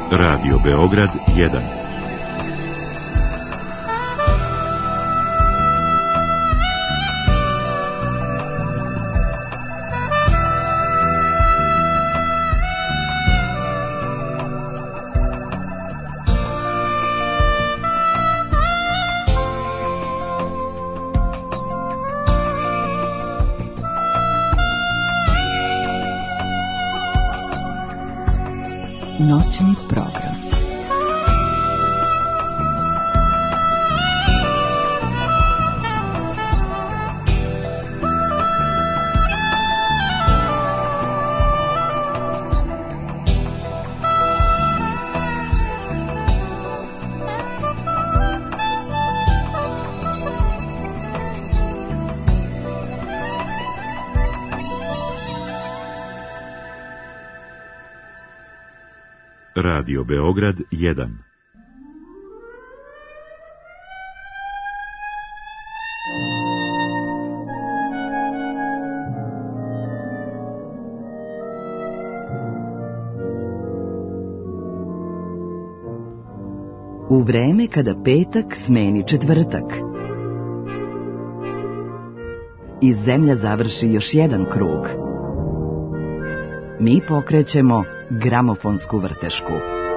Radio Beograd 1. Noćni program. Radio Beograd 1. U vreme kada petak smeni četvrtak i zemlja završi još jedan krug, mi pokrećemo gramofonsku vrtešku.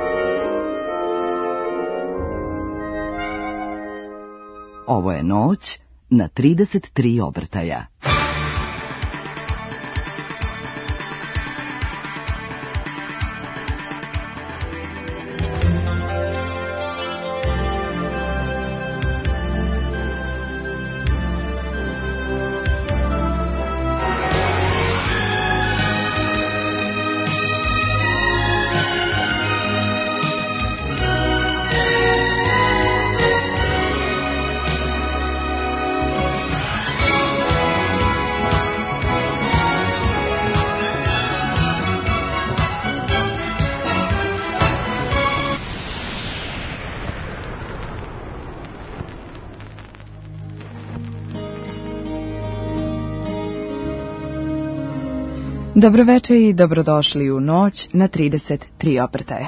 Ovo je noć na 33 obrtaja. Dobroveče i dobrodošli u noć na 33 obrtaja.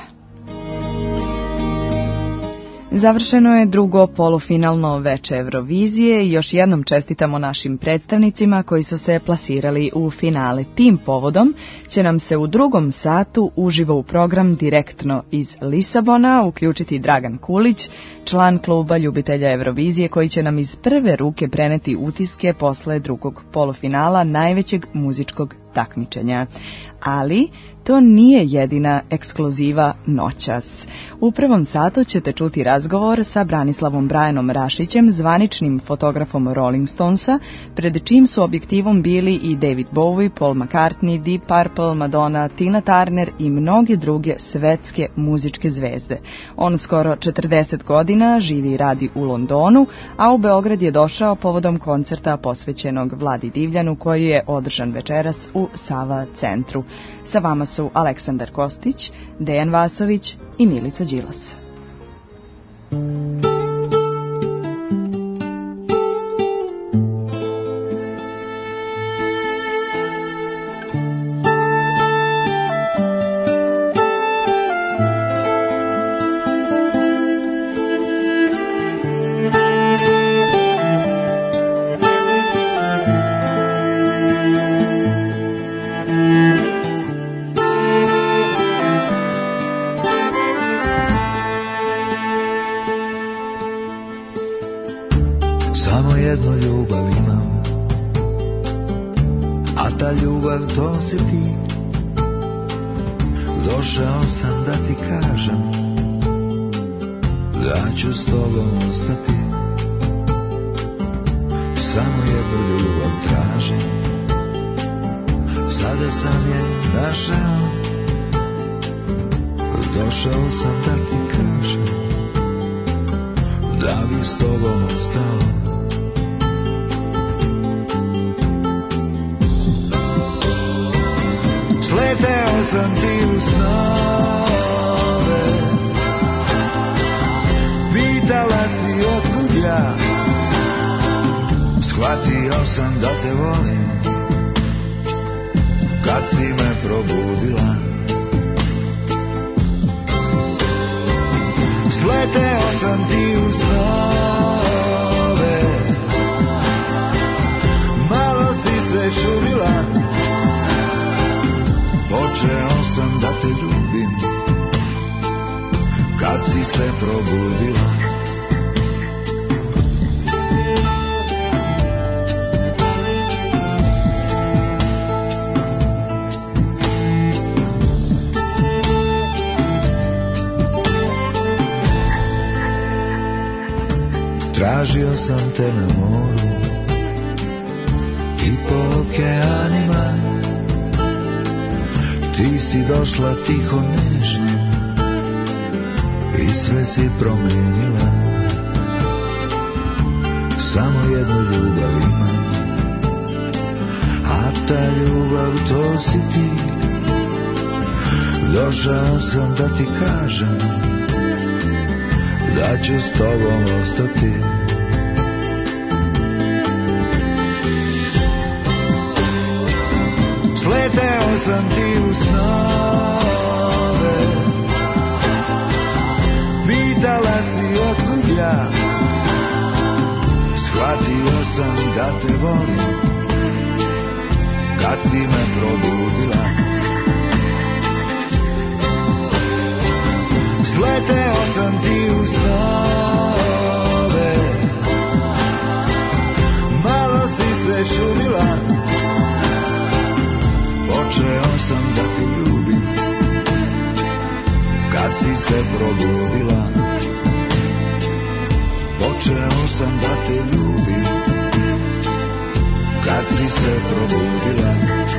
Završeno je drugo polufinalno veče Eurovizije i još jednom čestitamo našim predstavnicima koji su se plasirali u finale. Tim povodom će nam se u drugom satu uživo u program direktno iz Lisabona uključiti Dragan Kulić, član kluba ljubitelja Eurovizije, koji će nam iz prve ruke preneti utiske posle drugog polufinala najvećeg muzičkog takmičenja. Ali to nije jedina ekskluziva noćas. U prvom satu ćete čuti razgovor sa Branislavom Brianom Rašićem, zvaničnim fotografom Rolling Stonesa, pred čim su objektivom bili i David Bowie, Paul McCartney, Deep Purple, Madonna, Tina Turner i mnoge druge svetske muzičke zvezde. On skoro 40 godina živi i radi u Londonu, a u Beograd je došao povodom koncerta posvećenog Vladi Divljanu koji je održan večeras u Sava centru. Sa vama su Aleksandar Kostić, Dejan Vasović i Milica Đilas. Došao sam da ti kažem da ću s tobom ostati. Samo jednu ljubav tražim, sada sam je našao. Došao sam da ti kažem da bi s tobom ostao. Sleteo sam ti u snove, pitala si otkud ja, shvatio sam da te volim, kad si me probudila. Sleteo sam ti u snove, malo si se čudila, počeo sam da te ljubim kad si se probudila. Tražio sam te na moru i po okeanima, ti si došla tiho nežno i sve si promenila. Samo jednu ljubav imam, a ta ljubav to si ti. Došao sam da ti kažem da ću s tobom ostati. Sleteo sam ti u snove, pitala si otkud ja, shvatio sam da te volim kad si me probudila. Sleteo sam ti u snove, malo si se čudila, počeo sam da te ljubim kad si se probudila. Počeo sam da te ljubim kad si se probudila.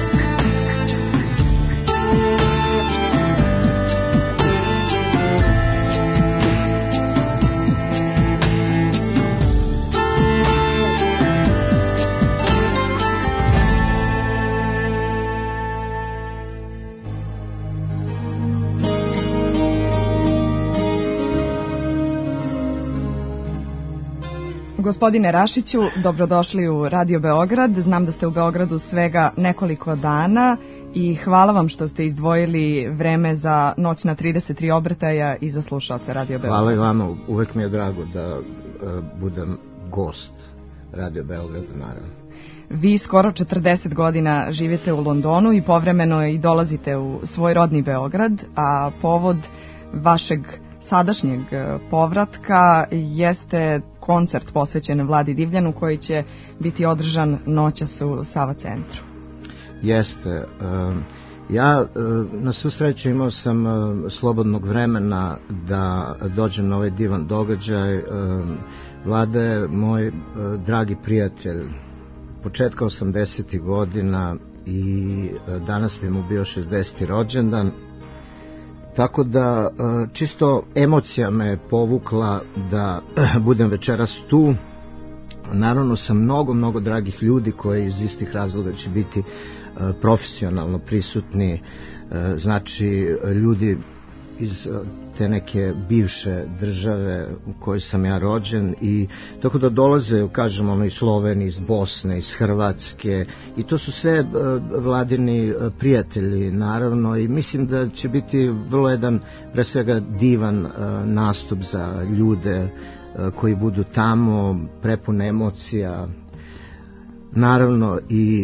Gospodine Rašiću, dobrodošli u Radio Beograd. Znam da ste u Beogradu svega nekoliko dana i hvala vam što ste izdvojili vreme za Noć na 33 obrtaja i za slušaoce Radio Beograd. Hvala i vama, uvek mi je drago da budem gost Radio Beograda, naravno. Vi skoro 40 godina živite u Londonu i povremeno i dolazite u svoj rodni Beograd, a povod vašeg sadašnjeg povratka jeste koncert posvećen Vladi Divljanu koji će biti održan noćas u Sava centru. Jeste. Ja na svu sreću imao sam slobodnog vremena da dođem na ovaj divan događaj. Vlada je moj dragi prijatelj početka 80. godina i danas bi mu bio 60. rođendan. Tako da čisto emocija me povukla da budem večeras tu. Naravno sa mnogo dragih ljudi koji iz istih razloga će biti profesionalno prisutni. Znači ljudi iz te neke bivše države u kojoj sam ja rođen i tako da dolaze, kažemo, iz Slovenije, iz Bosne, iz Hrvatske i to su sve Vladini prijatelji naravno i mislim da će biti vrlo jedan pre svega divan nastup za ljude koji budu tamo, prepun emocija naravno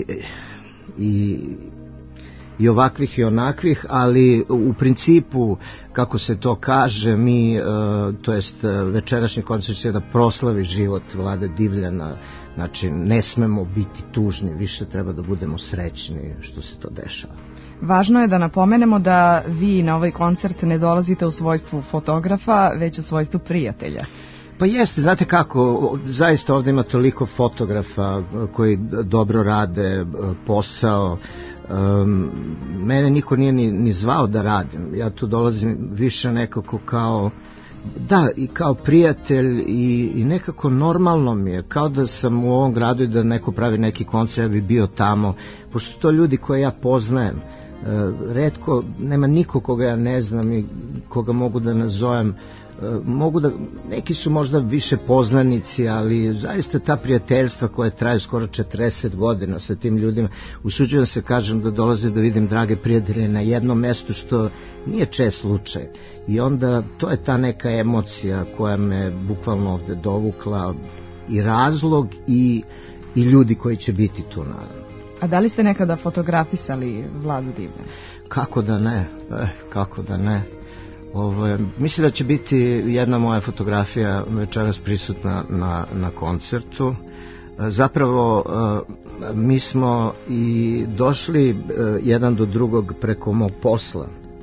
i ovakvih i onakvih, ali u principu, kako se to kaže, mi, to jest večerašnji koncert će da proslavi život Vlade Divljana, znači ne smemo biti tužni, više treba da budemo srećni što se to dešava. Važno je da napomenemo da vi na ovaj koncert ne dolazite u svojstvu fotografa, već u svojstvu prijatelja. Pa jeste, znate kako, zaista ovdje ima toliko fotografa koji dobro rade posao. Mene niko nije ni zvao da radim, ja tu dolazim više nekako kao, da, i kao prijatelj i nekako normalno mi je, kao da sam u ovom gradu i da neko pravi neki koncert, ja bi bio tamo, pošto su to ljudi koje ja poznajem, retko, nema niko koga ja ne znam i koga mogu da nazovem mogu da, neki su možda više poznanici, ali zaista ta prijateljstva koje traju skoro 40 godina sa tim ljudima, usuđujem se kažem da dolaze da vidim drage prijatelje na jednom mestu, što nije čest slučaj. I onda to je ta neka emocija koja me bukvalno ovde dovukla, i razlog i ljudi koji će biti tu, naravno. A da li ste nekada fotografisali Vladu Divljana? Kako da ne, kako da ne. Mislim da će biti jedna moja fotografija večeras prisutna na koncertu. Zapravo mi smo i došli jedan do drugog preko mog posla.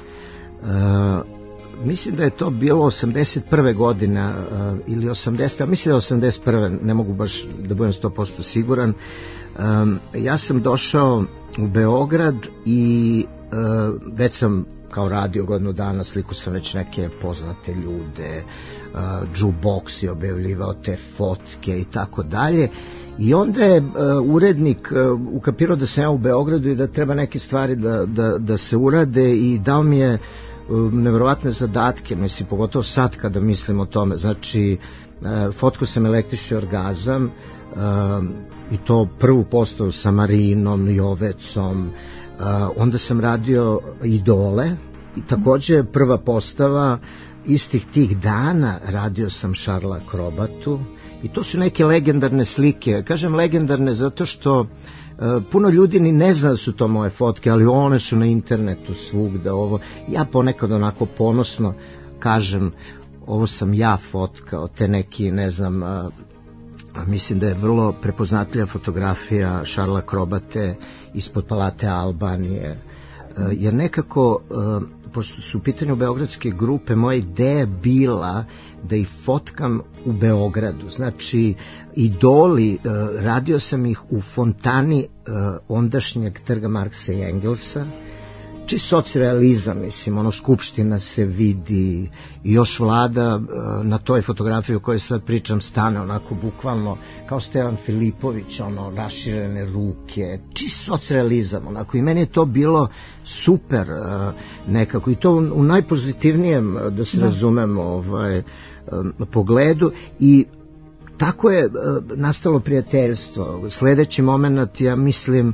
Mislim da je to bilo 81. godine ili 80. Mislim da je 81. Ne mogu baš da budem 100% siguran. Ja sam došao u Beograd i već sam kao radio godinu dana, sliku sam već neke poznate ljude, Jukebox je objavljivao te fotke i tako dalje. I onda je urednik ukapirao da sam ja u Beogradu i da treba neke stvari da se urade, i dao mi je neverovatne zadatke, mislim, pogotovo sad kada mislim o tome. Znači, fotku sam Električni orgazam, i to prvu postavu sa Marinom, Jovecom, onda sam radio Idole, i takođe prva postava istih tih dana radio sam Šarla Krobatu, i to su neke legendarne slike. Kažem legendarne zato što puno ljudi ni ne zna da su to moje fotke, ali one su na internetu svugde. Ja ponekad onako ponosno kažem, ovo sam ja fotkao, te neki, ne znam, mislim da je vrlo prepoznatljiva fotografija Šarla Krobate ispod Palate Albanije, jer nekako, pošto su u pitanju beogradske grupe, moja ideja bila da ih fotkam u Beogradu. Znači, Idoli, radio sam ih u fontani ondašnjeg trga Marksa i Engelsa, čist socrealizam, mislim, ono, Skupština se vidi, i još Vlada na toj fotografiji o kojoj sad pričam stane onako bukvalno kao Stevan Filipović, ono, raširene ruke, čist socrealizam, onako, i meni je to bilo super nekako, i to u najpozitivnijem, da se razumemo, pogledu, i tako je nastalo prijateljstvo. Sledeći moment, ja mislim,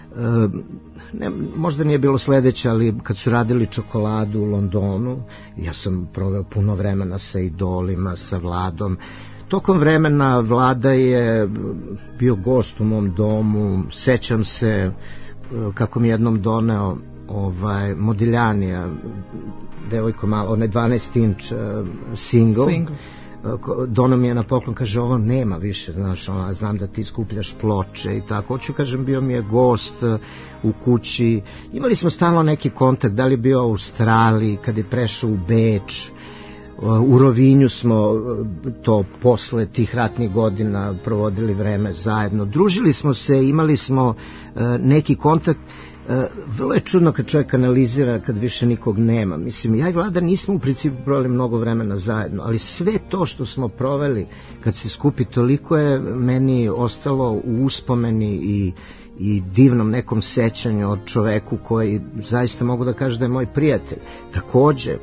možda nije bilo sledeće, ali kad su radili Čokoladu u Londonu, ja sam proveo puno vremena sa Idolima, sa Vladom. Tokom vremena Vlada je bio gost u mom domu, sećam se kako mi jednom doneo Modiljanija, devojko malo, onaj 12 inč single. Dono mi je na poklon, kaže, ovo nema više, znaš, znam da ti skupljaš ploče i tako. Hoću, kažem, bio mi je gost u kući, imali smo stalno neki kontakt, da li je bio u Australiji, kad je prešao u Beč, u Rovinju smo to posle tih ratnih godina provodili vreme zajedno, družili smo se, imali smo neki kontakt. Vrlo je čudno kad čovjek analizira kad više nikog nema. Mislim, ja i Vlada nismo u principu proveli mnogo vremena zajedno, ali sve to što smo proveli kad se skupi, toliko je meni ostalo u uspomeni i divnom nekom sećanju od čoveku koji zaista mogu da kažem da je moj prijatelj. Takođe,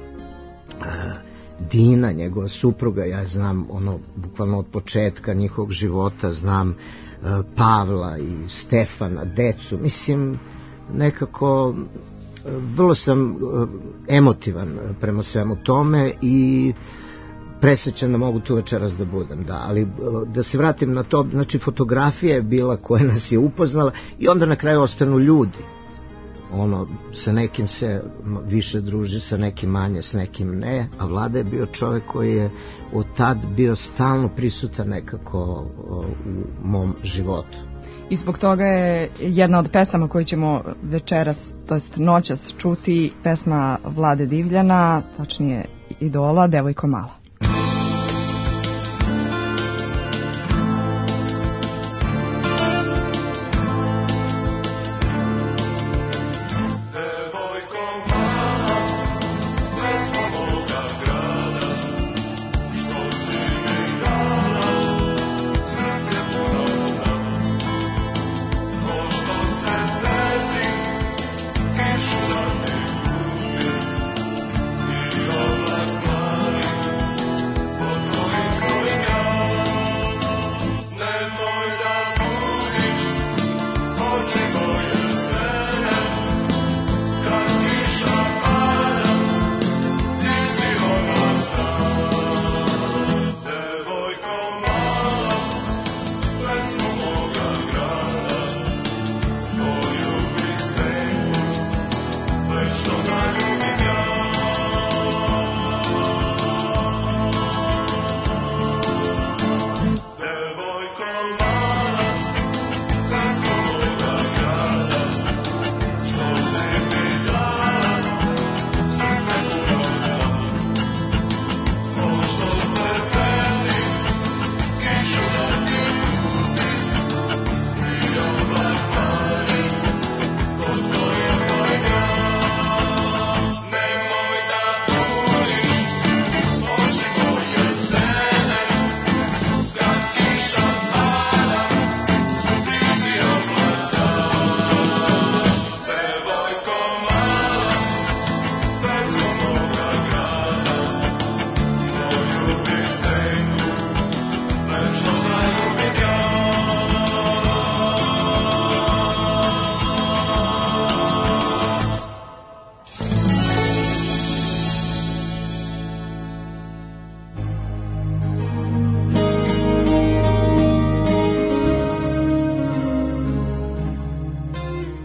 Dina, njegova supruga, ja znam ono bukvalno od početka njihovog života, znam Pavla i Stefana, decu, mislim, nekako vrlo sam emotivan prema svemu tome i presrećan da mogu tu večeras da budem, da, ali da se vratim na to, znači fotografija je bila koja nas je upoznala i onda na kraju ostanu ljudi, ono, sa nekim se više druži, sa nekim manje, s nekim ne, a Vlada je bio čovek koji je od tad bio stalno prisutan nekako u mom životu. I zbog toga je jedna od pesama koju ćemo večeras, to jest noćas, čuti pesma Vlade Divljana, tačnije Idola, Devojko mala.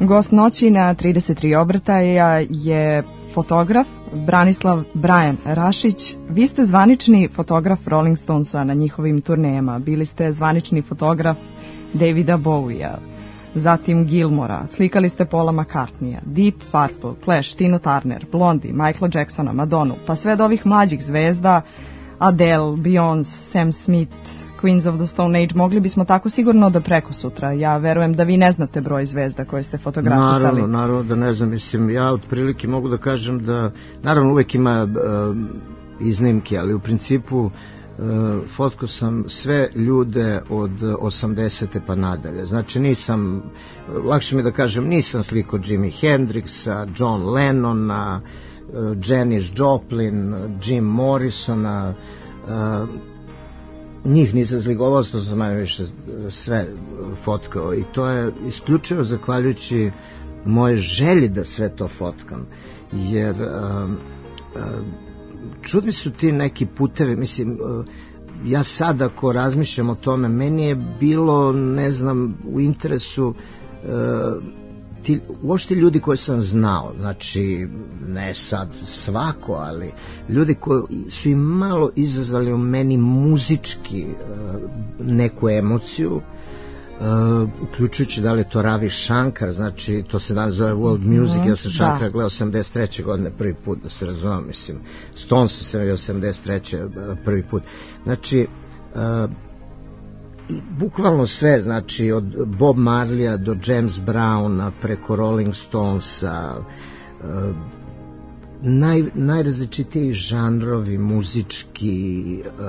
Gost noći na 33 obrtaja je fotograf Branislav Brian Rašić. Vi ste zvanični fotograf Rolling Stonesa na njihovim turnejama. Bili ste zvanični fotograf Davida Bowija, zatim Gilmora, slikali ste Paula McCartneya, Deep Purple, Clash, Tina Turner, Blondie, Michaela Jacksona, Madonu, pa sve od ovih mlađih zvezda, Adele, Beyoncé, Sam Smith, Queens of the Stone Age. Mogli bismo tako sigurno da preko sutra. Ja verujem da vi ne znate broj zvezda koje ste fotografisali. Naravno da ne znam. Mislim, ja otprilike mogu da kažem da, naravno uvek ima iznimke, ali u principu fotkao sam sve ljude od 80. pa nadalje. Znači nisam, lakše mi da kažem, nisam slikao Jimi Hendrixa, John Lennona, Janis Joplin, Jim Morrisona, njih nisam slikovao, što sam manje više sve fotkao, i to je isključivo zahvaljujući moje želji da sve to fotkam, jer čudni su ti neki putevi. Mislim, ja sad ako razmišljam o tome, meni je bilo, ne znam, u interesu uopšte ljudi koje sam znao, znači ne sad svako, ali ljudi koji su im malo izazvali u meni muzički neku emociju, uključujući da li je to Ravi Shankar, znači to se danas zove World Music. Ja sam Shankara gledao 83. godine prvi put, da se razumem, mislim Stones sam je 83. prvi put, znači i bukvalno sve, znači od Bob Marleya do James Browna preko Rolling Stonesa, najrazličitiji žanrovi muzički,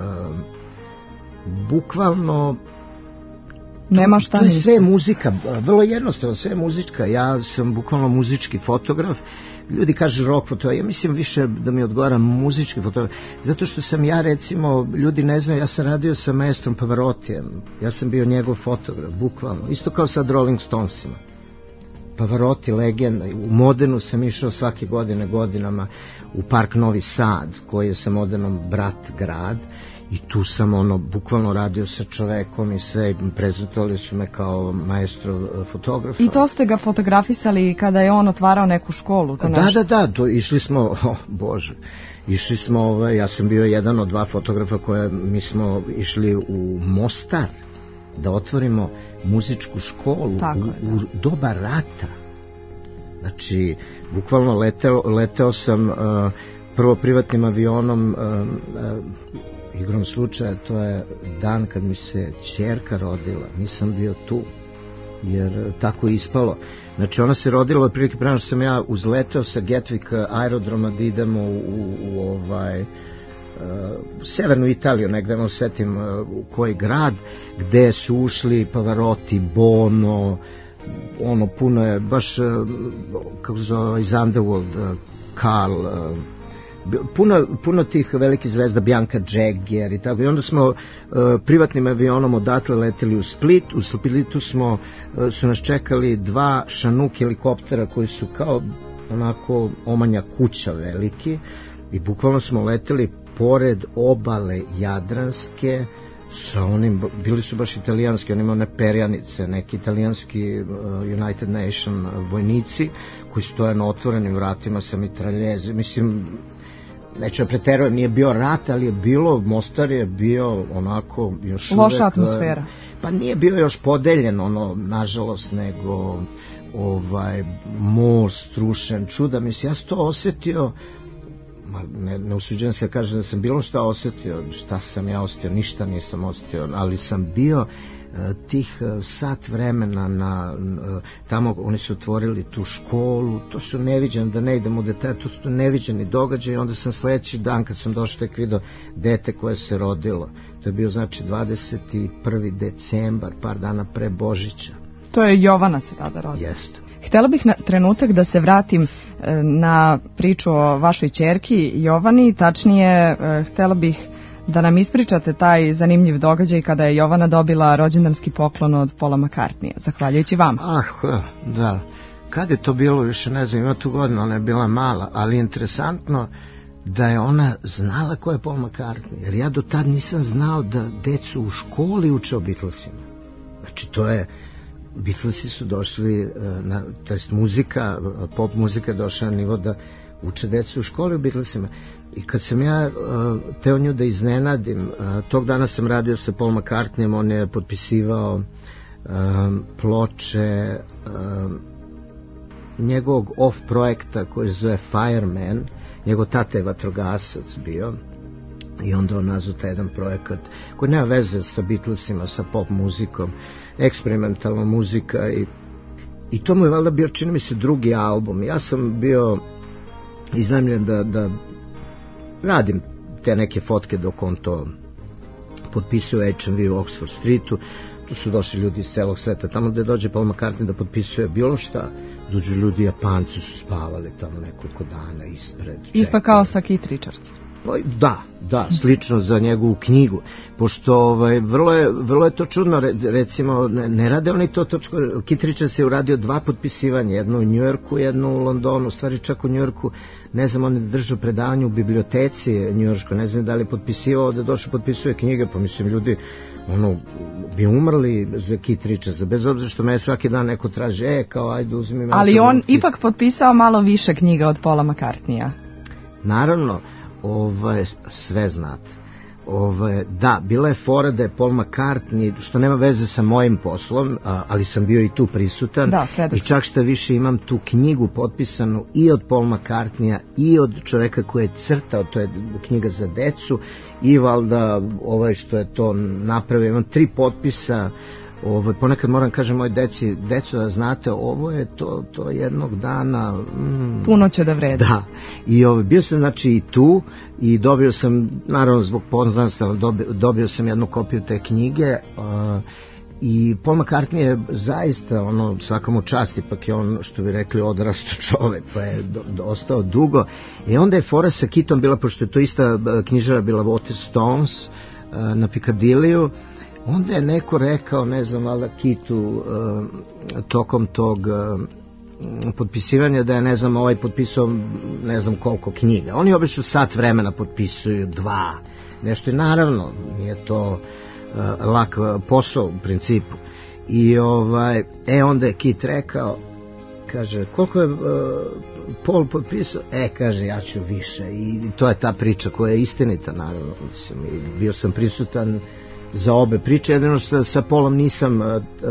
bukvalno nema šta. To je sve muzika, vrlo jednostavno, sve muzika. Ja sam bukvalno muzički fotograf. Ljudi kažu rock fotograf, ja mislim više da mi odgovara muzički fotograf, zato što sam ja, recimo, ljudi ne znaju, ja sam radio sa maestrom Pavarottijem, ja sam bio njegov fotograf, bukvalno, isto kao sad Rolling Stonesima. Pavarotti, legenda, u Modenu sam išao svake godine godinama u park Novi Sad, koji je sa Modenom brat grad, i tu sam bukvalno radio sa čovekom i sve, prezentovali su me kao maestro fotografa. I to ste ga fotografisali kada je on otvarao neku školu? Da, to išli smo, išli smo, ja sam bio jedan od dva fotografa koje mi smo išli u Mostar da otvorimo muzičku školu u doba rata. Znači, bukvalno leteo sam prvo privatnim avionom, igrom slučaja, to je dan kad mi se ćerka rodila, nisam bio tu, jer tako je ispalo. Znači, ona se rodila otprilike prema što sam ja uzleteo sa Gatwick aerodroma da idemo u severnu Italiju, negde ne osetim u koji grad, gde su ušli Pavarotti, Bono, puno je, baš, kako se zove, iz Underworld, Karl, puno tih velikih zvezda, Bianca Jagger i tako. I onda smo privatnim avionom odatle leteli u Split. U Splitu su nas čekali dva Chinook helikoptera koji su kao onako omanja kuća veliki, i bukvalno smo leteli pored obale Jadranske sa onim, bili su baš italijanski, oni imaju one perjanice, neki italijanski United Nation vojnici koji stoje na otvorenim vratima sa mitraljezi. Mislim, neću preterujem, nije bio rat, ali je bilo, Mostar je bio onako još uvek... Loša atmosfera. Pa nije bio još podeljen, nažalost, nego most, rušen, čuda. Mislim, ja sam to osetio, ne usuđujem se da kažem da sam bilo šta osetio, šta sam ja osetio, ništa nisam osetio, ali sam bio tih sat vremena tamo, oni su otvorili tu školu, to su neviđeni, da ne idem u detalje, to su neviđeni događaj. Onda sam sledeći dan kad sam došao tek vidio dete koje se rodilo, to je bio znači 21. decembar, par dana pre Božića. To je Jovana se tada rodila. Jeste. Htela bih na trenutak da se vratim na priču o vašoj ćerki Jovani, tačnije htela bih da nam ispričate taj zanimljiv događaj kada je Jovana dobila rođendanski poklon od Paula McCartneya, zahvaljujući vama. Da. Kad je to bilo, više ne znam, ima tu godinu, ona je bila mala, ali interesantno da je ona znala ko je Paul McCartney, jer ja do tad nisam znao da decu u školi uče o Beatlesima. Znači, to je Beatlesi su došli, to jest muzika, pop muzika došla na nivo da uče decu u školi u Beatlesima. I kad sam ja teo nju da iznenadim, tog dana sam radio sa Paul McCartneyem, on je potpisivao ploče njegovog off projekta koji se zove Fireman, njegov tata je vatrogasac bio i onda on nazvao taj jedan projekat koji nema veze sa Beatlesima, sa pop muzikom, eksperimentalna muzika i to mu je valjda bio, čini mi se, drugi album. Ja sam bio iznajmljen da radim te neke fotke dok on to potpisuje H&V u Oxford Streetu. Tu su došli ljudi iz celog sveta, tamo gde dođe Paul McCartney da potpisuje bilo šta, dođu ljudi, Japanci su spavali tamo nekoliko dana ispred. Isto kao sa Keith Richards. Da, slično za njegovu knjigu, pošto vrlo je to čudno, recimo ne rade oni to, Keith Richards je uradio 2 potpisivanja, jedno u Njujorku, jedno u Londonu, u stvari čak u Njujorku, ne znam, on je držao predavanje u biblioteci njujorškoj, ne znam da li je potpisivao, da došao potpisuje knjige, pa mislim ljudi bi umrli za Keith Richardsa, bez obzira što me svaki dan neko traži, kao ajde uzmi me. Ali on ipak potpisao malo više knjiga od Paula McCartneya. Naravno, sve znate. Da, bila je fora da je Paul McCartney, što nema veze sa mojim poslom, ali sam bio i tu prisutan, i čak šta više imam tu knjigu potpisanu i od Paul McCartneya i od čoveka koji je crtao, to je knjiga za decu, i valjda što je to napravio, imam 3 potpisa. Ponekad moram kažem moj deco da znate, ovo je to jednog dana puno će da vredi. Da, i bio sam znači i tu i dobio sam, naravno zbog poznanstva, dobio sam jednu kopiju te knjige i Paul McCartney je zaista svakomu čast, ipak je on, što bi rekli, odrasto čovek, pa je ostao dugo. I onda je fora sa Keithom bila, pošto je to ista knjižara bila Waterstones na Piccadilliju. Onda je neko rekao, ne znam, valjda Keithu tokom tog potpisivanja da je, ne znam, potpisao ne znam koliko knjiga. Oni obično sat vremena potpisuju 2, nešto, i naravno nije to lak posao u principu. I onda je Keith rekao, kaže, koliko je Paul potpisao? Kaže, ja ću više. I to je ta priča koja je istinita, naravno. Mislim, bio sam prisutan za obe priče, jedino što sa Paulom nisam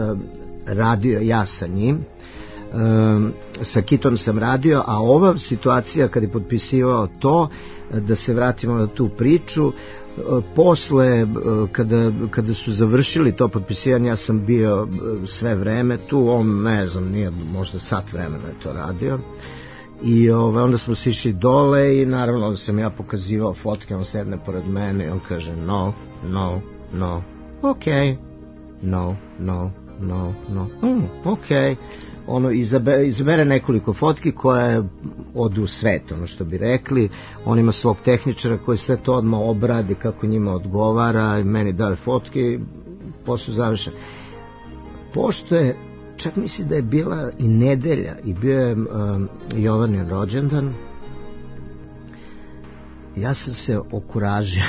radio ja sa njim, sa Keithom sam radio, a ova situacija kad je potpisivao to, da se vratimo na tu priču, posle kada su završili to potpisivanje, ja sam bio sve vreme tu, on ne znam, nije možda sat vremena je to radio, i onda smo se išli dole i naravno onda sam ja pokazivao fotke, on sedne pored mene i on kaže no, ok, no, ok, izabere nekoliko fotki koje odu u svet, što bi rekli, on ima svog tehničara koji sve to odmah obradi kako njima odgovara i meni daje fotke i posao završen. Pošto je, čak misli da je bila i nedelja i bio je Jovanin rođendan, ja sam se okuražio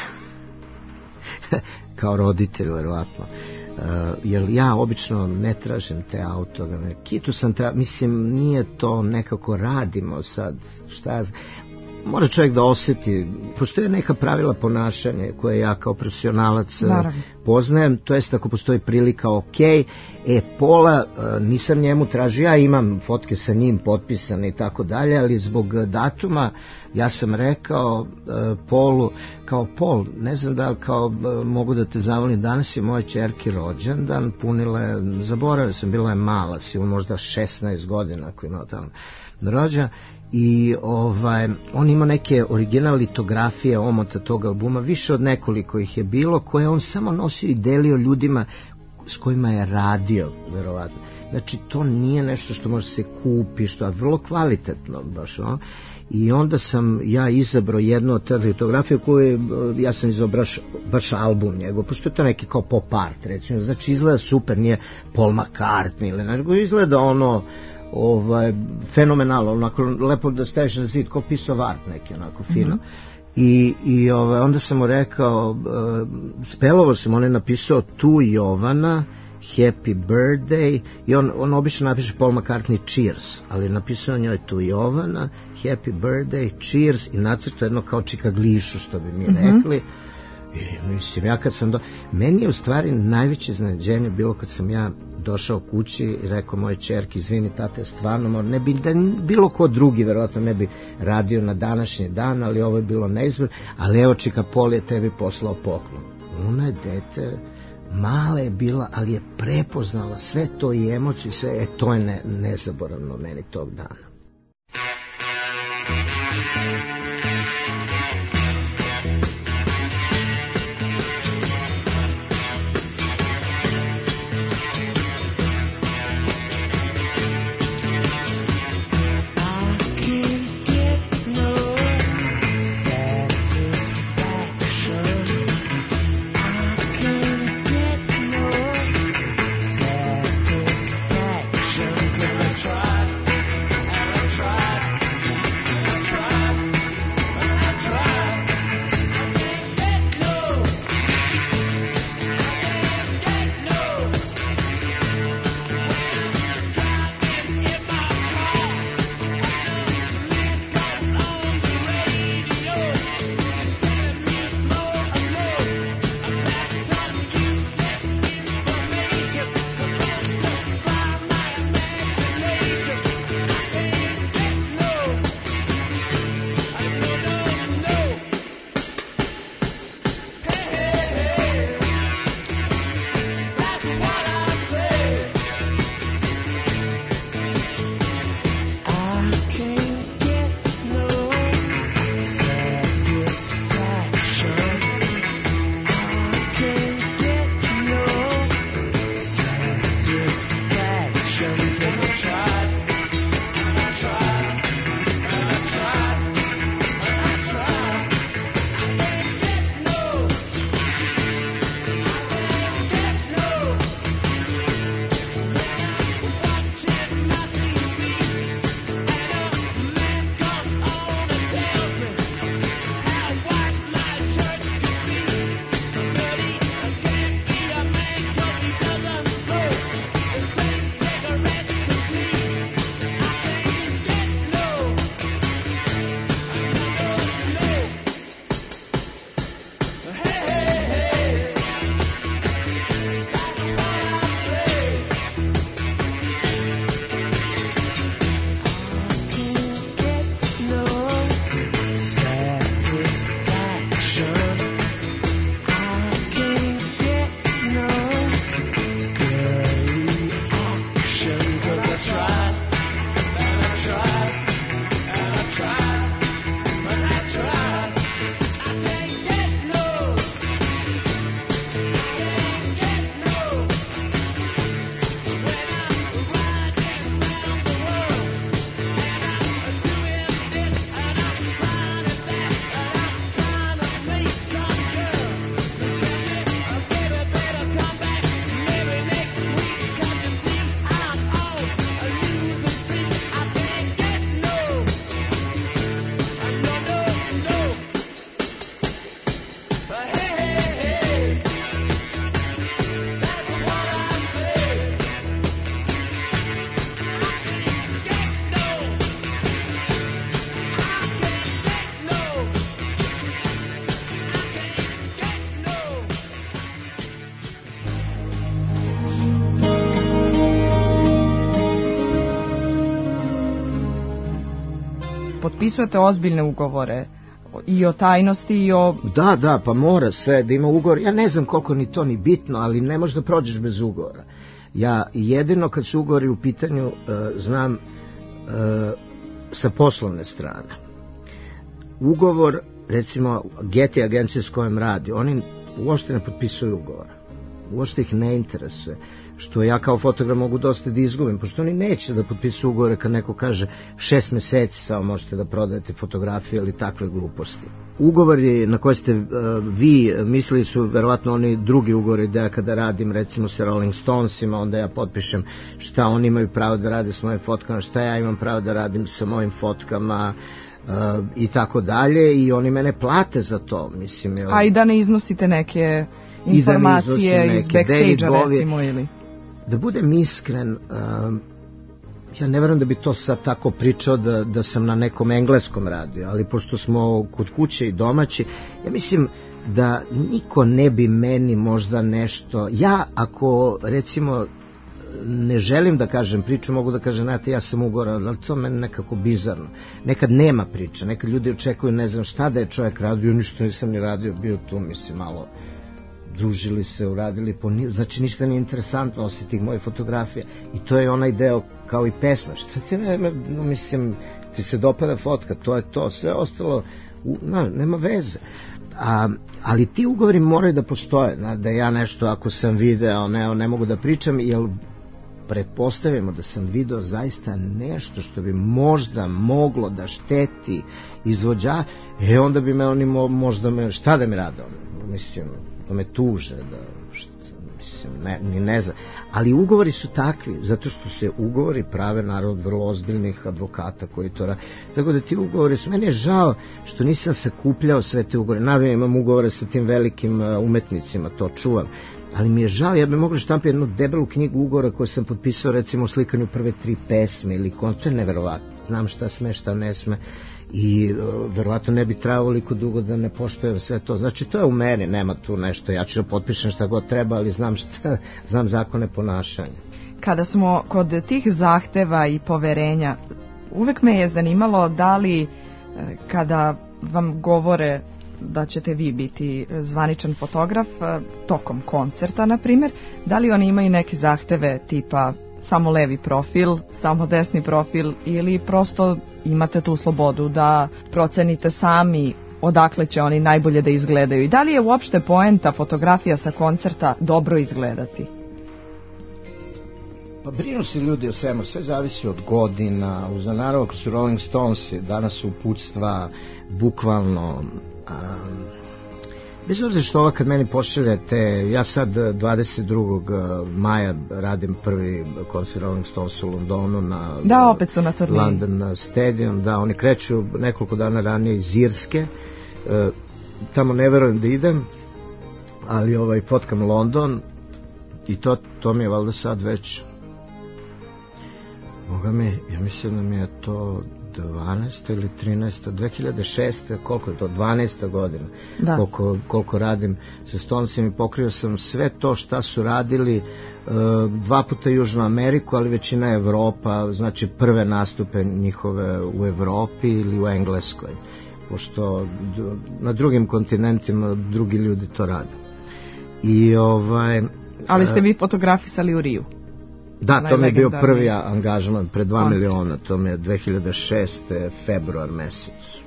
kao roditelj, verovatno, jer ja obično ne tražim te autograme. Kitu sam mislim, nije to nekako radimo sad, šta mora čovjek da osjeti, postoje neka pravila ponašanja koje ja kao profesionalac poznajem, to jest ako postoji prilika, ok, Paula nisam njemu tražio, ja imam fotke sa njim potpisane i tako dalje, ali zbog datuma ja sam rekao Paulu, kao Paul, ne znam da li kao mogu da te zavolim, danas je moja ćerki rođendan, punila je, zaboravio sam, bila je mala, si možda 16 godina ako ima tamo rođa, i on ima neke original litografije omota tog albuma, više od nekoliko ih je bilo, koje on samo nosio i delio ljudima s kojima je radio, verovatno. Znači, to nije nešto što može se kupi, što je vrlo kvalitetno, baš ono. I onda sam ja izabrao jednu od te litografije koju ja sam izabrao baš album njegov, pošto je to neki kao pop art, recimo, znači izgleda super, nije Paul McCartney ili nego izgleda ono fenomenalno, onako lepo da staviš na zid, kao piece of art neki, onako fino. I onda sam mu rekao, spelovao sam, on je napisao tu Jovana Happy Birthday, i on obično napiše Paul McCartney Cheers, ali napisao njoj tu Jovana, Happy Birthday, Cheers, i nacrto jedno kao čikaglišu, što bi mi rekli. I mislim, ja kad sam meni je u stvari najveće iznenađenje bilo kad sam ja došao kući i rekao moje ćerki, izvini tate, stvarno ne bi, da bilo ko drugi verovatno ne bi radio na današnji dan, ali ovo je bilo neizmjerno, ali evo čika Pol je tebi poslao poklon. Ona je dete, mala je bila, ali je prepoznala sve to i emociju, sve, to je nezaboravno meni tog dana. Potpisujete ozbiljne ugovore i o tajnosti i o... Da, pa mora sve da ima ugovor. Ja ne znam koliko ni to ni bitno, ali ne možeš da prođeš bez ugovora. Ja jedino kad su ugovori u pitanju znam sa poslovne strane. Ugovor, recimo Getty agencija s kojom radi, oni uopšte ne potpisuju ugovor. Uopšte ih ne interesuje. Što ja kao fotograf mogu dosta da izgubim, pošto oni neće da potpisuju ugovore kad neko kaže 6 meseci samo možete da prodajete fotografije ili takve gluposti. Ugovori na koje ste vi mislili su verovatno oni drugi ugovori da ja kada radim recimo sa Rolling Stonesima, onda ja potpišem šta oni imaju pravo da rade s mojim fotkama, šta ja imam pravo da radim sa mojim fotkama i tako dalje, i oni mene plate za to, mislim. A i da ne iznosite neke informacije iz backstage-a recimo ili... Da budem iskren, ja ne verujem da bi to sad tako pričao da sam na nekom engleskom radio, ali pošto smo kod kuće i domaći, ja mislim da niko ne bi meni možda nešto, ja ako recimo ne želim da kažem priču, mogu da kažem, znate, ja sam ugoran, ali to meni nekako bizarno. Nekad nema priča, nekad ljudi očekuju, ne znam šta da je čovjek radio, ništa nisam ni radio, bio tu, mislim, malo družili se, uradili, znači ništa nije interesantno osim tih mojih fotografija. I to je onaj deo kao i pesma. Šta ti mislim, ti se dopada fotka, to je to, sve ostalo, nema veze. Ali ti ugovori moraju da postoje, da ja nešto ako sam video, ne mogu da pričam, jer pretpostavimo da sam video zaista nešto što bi možda moglo da šteti izvođača, onda bi me oni možda, šta da mi rade, mislim, da me tuže, mislim, ne znam, ali ugovori su takvi, zato što se ugovori prave narod vrlo ozbiljnih advokata koji to rade, tako da ti ugovori su, meni je žao što nisam sakupljao sve te ugovore, naravno imam ugovore sa tim velikim umetnicima, to čuvam, ali mi je žao, ja bih mogla štampati jednu debelu knjigu ugovora koju sam potpisao recimo u slikanju prve 3 pesme ili to je neverovatno, znam šta sme, šta ne sme i verovatno ne bi trebalo ovoliko dugo da ne poštujem sve to, znači to je u meni, nema tu nešto, ja ću da potpišem šta god treba, ali znam zakone ponašanja. Kada smo kod tih zahteva i poverenja, uvek me je zanimalo da li kada vam govore da ćete vi biti zvaničan fotograf tokom koncerta, na primjer, da li oni imaju neke zahteve tipa samo levi profil, samo desni profil ili prosto imate tu slobodu da procenite sami odakle će oni najbolje da izgledaju i da li je uopšte poenta fotografija sa koncerta dobro izgledati? Pa brinu se ljudi o svemu, sve zavisi od godina, naravno ako su Rolling Stonesi, danas su uputstva bukvalno, bez obzira što ovo kad meni pošaljete, ja sad 22. maja radim prvi koncert Rolling Stones u Londonu na opet su na turneji. London Stadium, oni kreću nekoliko dana ranije iz Irske, tamo ne verujem da idem, ali fotkam London i to mi je valjda sad već, Boga mi, ja mislim da mi je to 12. ili 13. 2006. koliko je to, 12. godina koliko radim sa Stonesima i pokrio sam sve to šta su radili, 2 puta Južnu Ameriku, ali većina Evropa, znači prve nastupe njihove u Evropi ili u Engleskoj, pošto na drugim kontinentima drugi ljudi to rade. I ali ste vi fotografisali u Riju? Da, to mi je bio prvi angažman pre 2 miliona, to mi je 2006. februar mesec.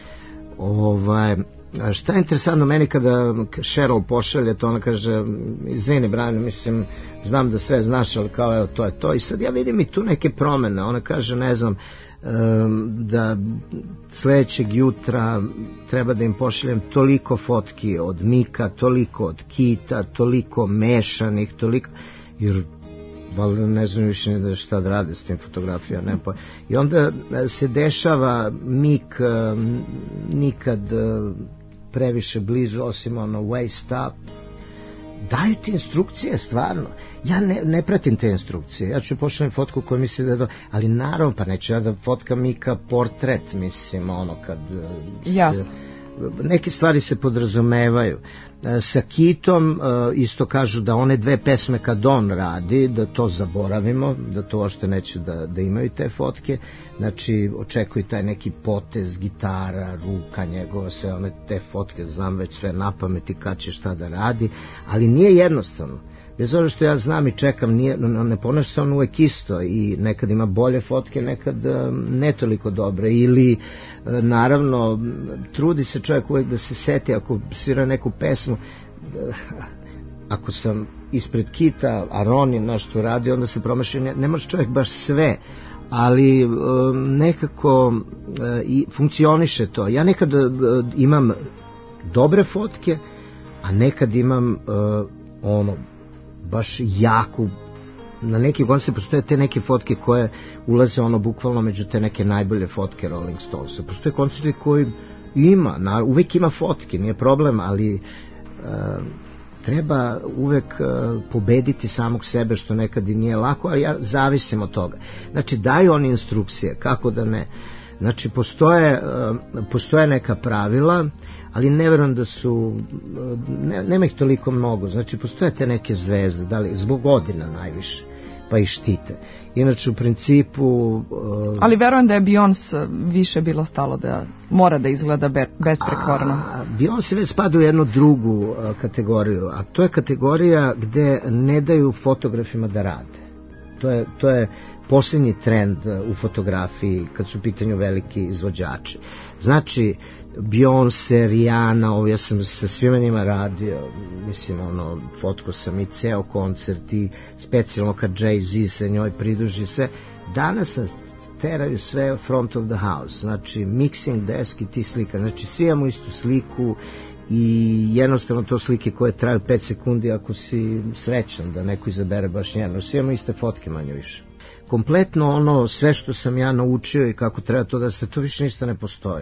Šta je interesantno meni kada Cheryl pošalje to, ona kaže, izvini Brian, mislim, znam da sve znaš, ali kao evo to je to, i sad ja vidim i tu neke promene, ona kaže, ne znam, da sledećeg jutra treba da im pošaljem toliko fotki od Mika, toliko od Kita, toliko mešanih, toliko, jer valjda ne znam više ni šta da rade s tim fotografija, ne pa. I onda se dešava Mik nikad previše blizu, osim waist up, daju ti instrukcije stvarno, ja ne pratim te instrukcije, ja ću pošaljem fotku koju misli da je ali naravno pa neću ja da fotkam Mika portret, mislim kad jasno. Neke stvari se podrazumevaju. Sa Kitom isto kažu da one 2 pesme kad on radi, da to zaboravimo, da to ošte neće da imaju te fotke, znači očekuju taj neki potez, gitara, ruka njegova, sve one te fotke, znam već sve na pamet i kad će šta da radi, ali nije jednostavno. Bez obzira što ja znam i čekam, ne ponaša se on uvek isto i nekad ima bolje fotke, nekad ne toliko dobre, ili naravno trudi se čovjek uvek da se seti, ako svira neku pesmu, ako sam ispred Kita, a Ronnie nešto radi, onda se promaši, ne može čovjek baš sve, ali nekako i funkcioniše to. Ja nekad imam dobre fotke, a nekad imam baš jaku, na neki koncept postoje te neke fotke koje ulaze bukvalno među te neke najbolje fotke Rolling Stonesa. Postoje koncept koji ima, uvek ima fotke, nije problem, ali treba uvek pobediti samog sebe, što nekad i nije lako, ali ja zavisim od toga. Znači, daju oni instrukcije, kako da ne. Znači, postoje neka pravila, ali ne verujem da su, nema ih toliko mnogo. Znači, postoje te neke zvezde, da li, zbog godina najviše, pa ih štite. Inače, u principu... Ali verujem da je Beyoncé više bilo stalo da mora da izgleda besprekorno. Beyoncé već spada u jednu drugu kategoriju, a to je kategorija gde ne daju fotografima da rade. To je posljednji trend u fotografiji kad su u pitanju veliki izvođači. Znači, Beyoncé, Rihanna, ja sam sa svima njima radio, mislim, fotko sam i ceo koncert i specijalno kad Jay-Z se njoj pridruži sve. Danas teraju sve front of the house, znači mixing desk i ti slika, znači svi imamo istu sliku i jednostavno to slike koje traju 5 sekundi ako si srećan da neko izabere baš njeno, svi imamo iste fotke manje više. Kompletno sve što sam ja naučio i kako treba to da se, to više ništa ne postoji.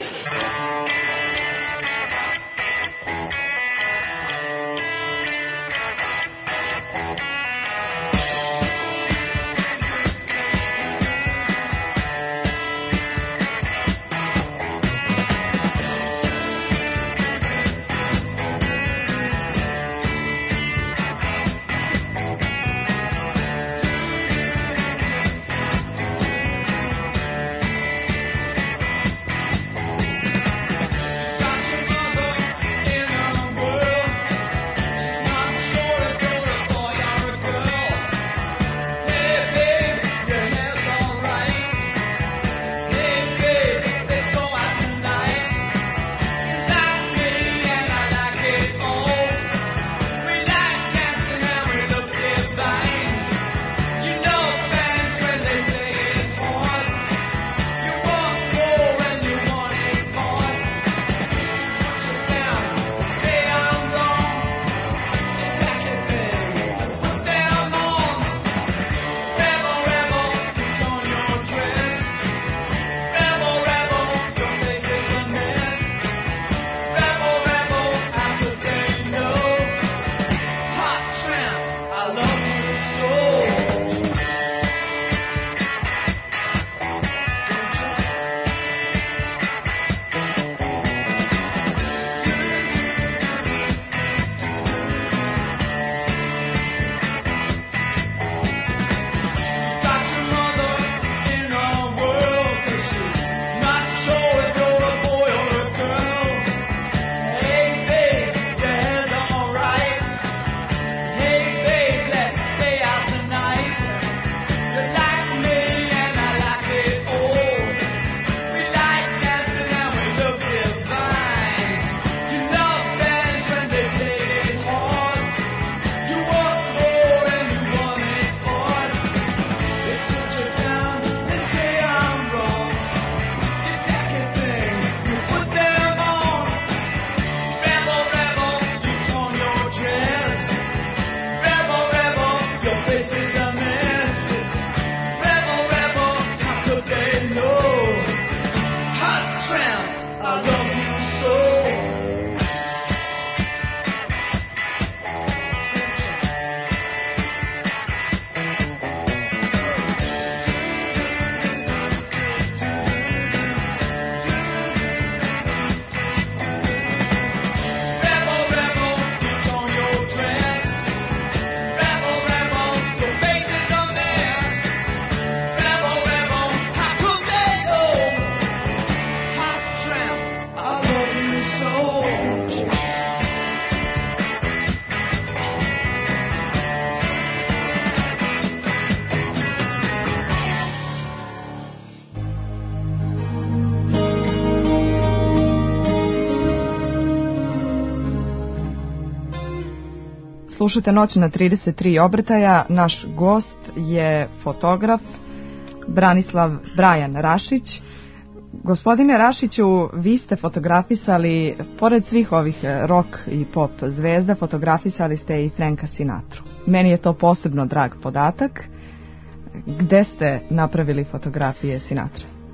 Slušate Noć na 33 obrtaja. Naš gost je fotograf Branislav Brajan Rašić. Gospodine Rašiću, vi ste fotografisali, pored svih ovih rock i pop zvezda, fotografisali ste i Franka Sinatru. Meni je to posebno drag podatak. Gde ste napravili fotografije Sinatra?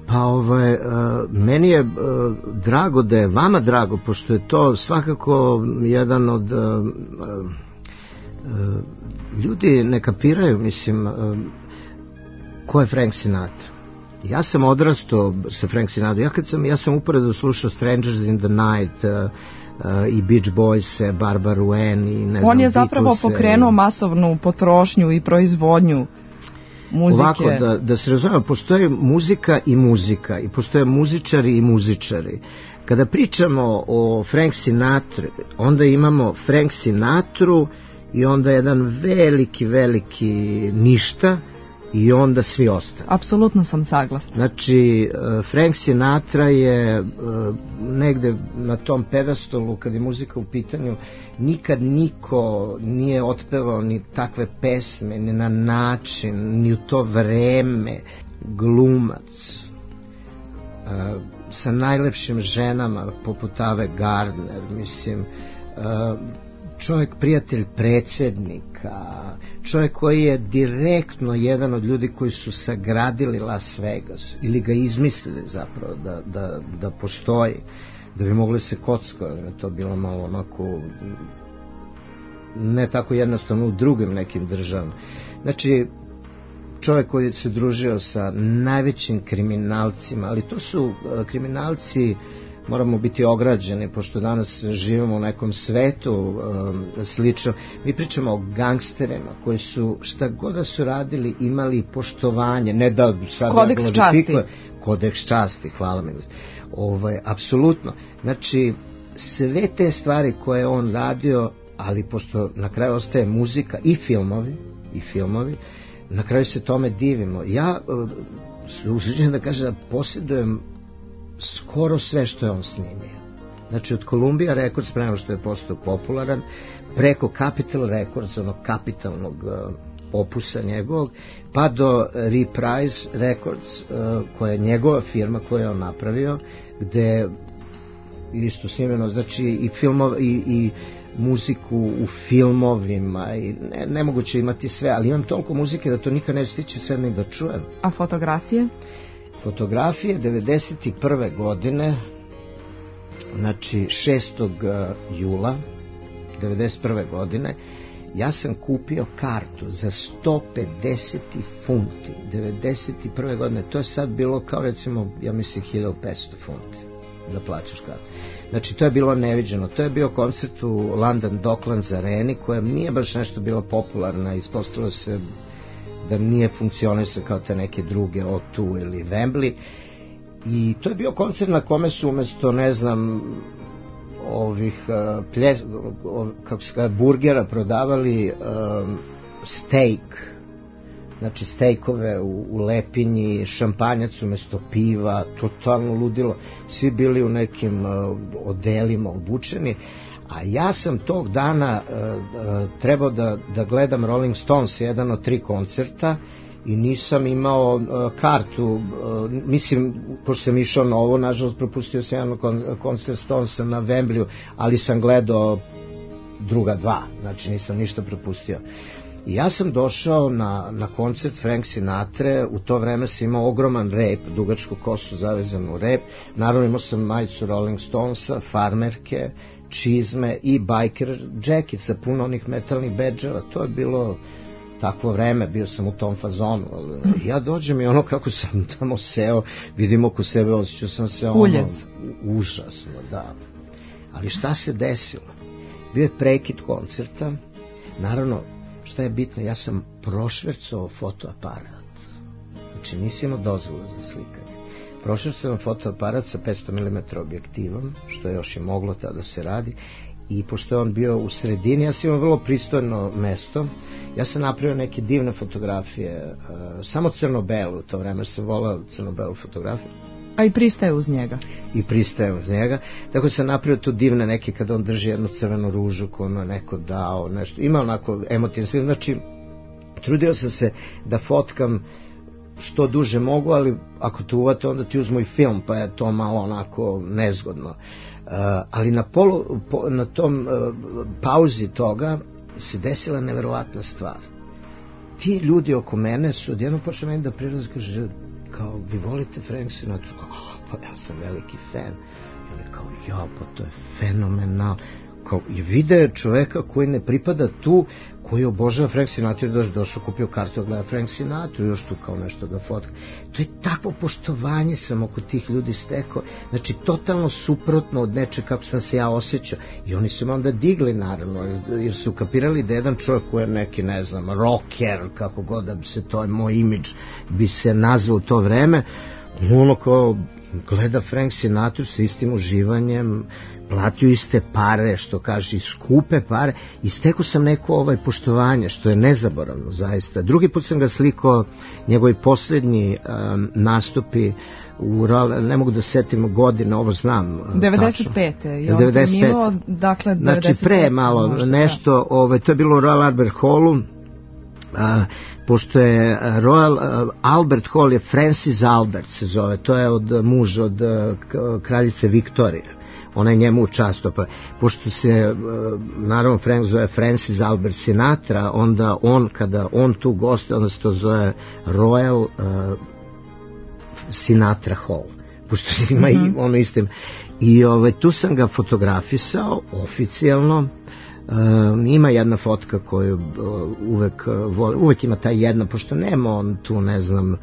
Pa meni je drago da je vama drago, pošto je to svakako jedan od ljudi ne kapiraju, mislim, ko je Frank Sinatra. Ja sam odrastao sa Frank Sinatra. Ja sam uporedo slušao Strangers in the Night i Beach Boys, Barbara Ann i ne znam. On je zapravo pokrenuo masovnu potrošnju i proizvodnju muzike. Ovako, da se razumemo, postoji muzika i postoje muzičari i muzičari. Kada pričamo o Frank Sinatra, onda imamo Frank Sinatru i onda jedan veliki ništa i onda svi ostali. Apsolutno sam saglasna. Znači, Frank Sinatra je negde na tom pedestolu, kad je muzika u pitanju, nikad niko nije otpevao ni takve pesme, ni na način, ni u to vreme. Glumac, sa najlepšim ženama, poput Ave Gardner, mislim, čovjek prijatelj predsjednika, čovjek koji je direktno jedan od ljudi koji su sagradili Las Vegas ili ga izmislili zapravo da postoji, da bi mogli se kockati. To bilo malo onako ne tako jednostavno u drugim nekim državama. Znači, čovjek koji se družio sa najvećim kriminalcima, ali to su kriminalci, moramo biti ograđeni, pošto danas živimo u nekom svetu slično. Mi pričamo o gangsterima koji su, šta god da su radili, imali poštovanje, ne da sad kodeks časti. Kodeks časti, hvala mi. Apsolutno. Znači, sve te stvari koje je on radio, ali pošto na kraju ostaje muzika i filmovi, na kraju se tome divimo. Ja usuđujem da kažem da posjedujem skoro sve što je on snimio. Znači, od Columbia Records, pre nego što je postao popularan, preko Capitol Records, onog kapitalnog opusa njegovog, pa do Reprise Records, koja je njegova firma koju je on napravio, gde isto snimljeno, znači i muziku u filmovima i nemoguće imati sve, ali imam toliko muzike da to nikad ne stiče sve ni da čujem. A fotografije? Fotografije 91. godine, znači 6. jula 91. godine, ja sam kupio kartu za 150 funti 91. godine. To je sad bilo kao recimo, ja mislim, 1500 funti da plaćaš kartu. Znači, to je bilo neviđeno. To je bio koncert u London Docklands Areni, koja nije baš nešto bila popularna. Ispostavilo se da nije funkcionisao kao te neke druge O2 ili Wembley. I to je bio koncert na kome su umesto, ne znam, ovih burgera prodavali steak, znači stejkove u lepinji, šampanjac umesto piva, totalno ludilo. Svi bili u nekim odelima obučeni, a ja sam tog dana trebao da gledam Rolling Stones, jedan od 3 koncerta, i nisam imao kartu, mislim, pošto sam išao na ovo, nažalost propustio sam jedan koncert Stonesa na Wembleyu, ali sam gledao druga 2, znači nisam ništa propustio. I ja sam došao na koncert Frank Sinatra, u to vreme sam imao ogroman rep, dugačku kosu zavezanu u rep, naravno imao sam majicu Rolling Stonesa, farmerke, čizme i biker jacket sa puno onih metalnih bedževa. To je bilo takvo vreme, bio sam u tom fazonu. Ja dođem i ono kako sam tamo seo, vidim oko sebe, osjećao sam se ono užasno, da. Ali šta se desilo? Bio je prekid koncerta, naravno, šta je bitno, ja sam prošvercao fotoaparat. Znači, nisam imao dozvolu za slikanje. Prošvercao fotoaparat sa 500 mm objektivom, što je još i moglo tada se radi, i pošto je on bio u sredini, ja sam imao vrlo pristojno mesto. Ja sam napravio neke divne fotografije, samo crno-belu, u to vreme sam volao crno-belu fotografiju. A i pristaje uz njega. I pristaje uz njega. Tako sam napravio tu divne neke kada on drži jednu crvenu ružu koju mu je neko dao, nešto. Ima onako emotivno slik. Znači, trudio sam se da fotkam što duže mogu, ali ako te uvate, onda ti uzmu i film, pa je to malo onako nezgodno. Ali na tom pauzi toga se desila neverovatna stvar. Ti ljudi oko mene su odjedno počeli meni da prilaze, kaže, kao, vi volite Frank Sinatra? Kao, pa ja sam veliki fan. I oni kao, ja, pa to je fenomenal. Kao, vide čoveka koji ne pripada tu, koji obožava Frank Sinatra, došao, kupio kartu, gleda Frank Sinatra, još tu kao nešto da fotka. To je takvo poštovanje sam oko tih ljudi stekao, znači totalno suprotno od nečeg kako sam se ja osjećao. I oni su me onda digli, naravno, jer su kapirali da jedan čovjek koji je neki, ne znam, rocker, kako god da bi se to, moj imidž bi se nazvao u to vreme, ono kao gleda Frank Sinatra sa istim uživanjem, platio iste pare, što kaže, skupe pare, i stekao sam neko poštovanje, što je nezaboravno, zaista. Drugi put sam ga slikao, njegovi poslednji nastupi u ne mogu da setim godine, ovo znam 95. I on preminuo, dakle, 95. Znači, pre malo možda, nešto, to je bilo u Royal Albert Hallu, pošto je Royal Albert Hall je Francis Albert se zove, to je muž od kraljice Viktorije, ona je njemu u čast, pošto se naravno Frank zove Francis Albert Sinatra, onda on, kada on tu goste, onda se to zove Royal Sinatra Hall, pošto ima i ono istim. I tu sam ga fotografisao oficijalno. Ima jedna fotka koju uvek ima ta jedna, pošto nema on tu, ne znam,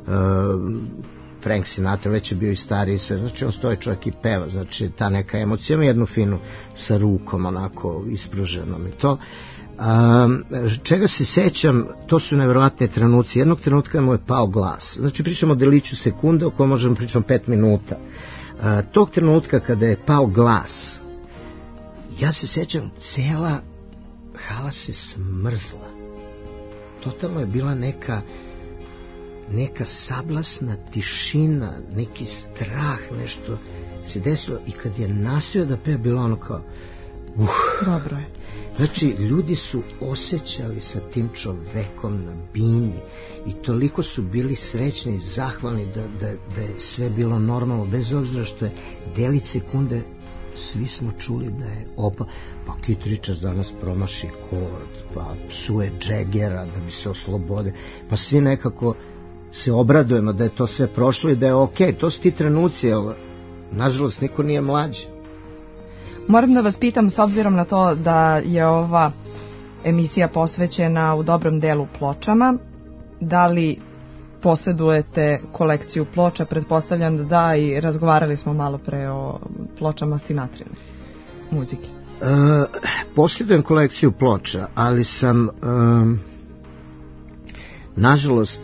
Frank Sinatra, već je bio i stariji sve, znači on stoji čovjek i peva, znači ta neka emocija, ima jednu finu sa rukom onako ispruženom i to. Čega se sećam, to su nevjerovatne trenuci. Jednog trenutka mu je pao glas, znači pričamo o deliću sekunde o kojoj možemo pričamo 5 minuta. Tog trenutka kada je pao glas, ja se sećam, cela hala se smrzla, totalno je bila neka sablasna tišina, neki strah, nešto se desilo, i kad je nastavio da peva, bilo ono kao dobro je. Znači, ljudi su osjećali sa tim čovekom na bini i toliko su bili srećni i zahvalni da je sve bilo normalno, bez obzira što je delić sekunde, svi smo čuli da je pa Keith Richards danas promaši kord, pa psuje Jaggera da bi se oslobode, pa svi nekako se obradujemo da je to sve prošlo i da je okej, to su ti trenuci, ali nažalost niko nije mlađi. Moram da vas pitam, s obzirom na to da je ova emisija posvećena u dobrom delu pločama, da li posedujete kolekciju ploča? Pretpostavljam da, i razgovarali smo malo pre o pločama Sinatrine muzike. Posjedujem kolekciju ploča, ali sam nažalost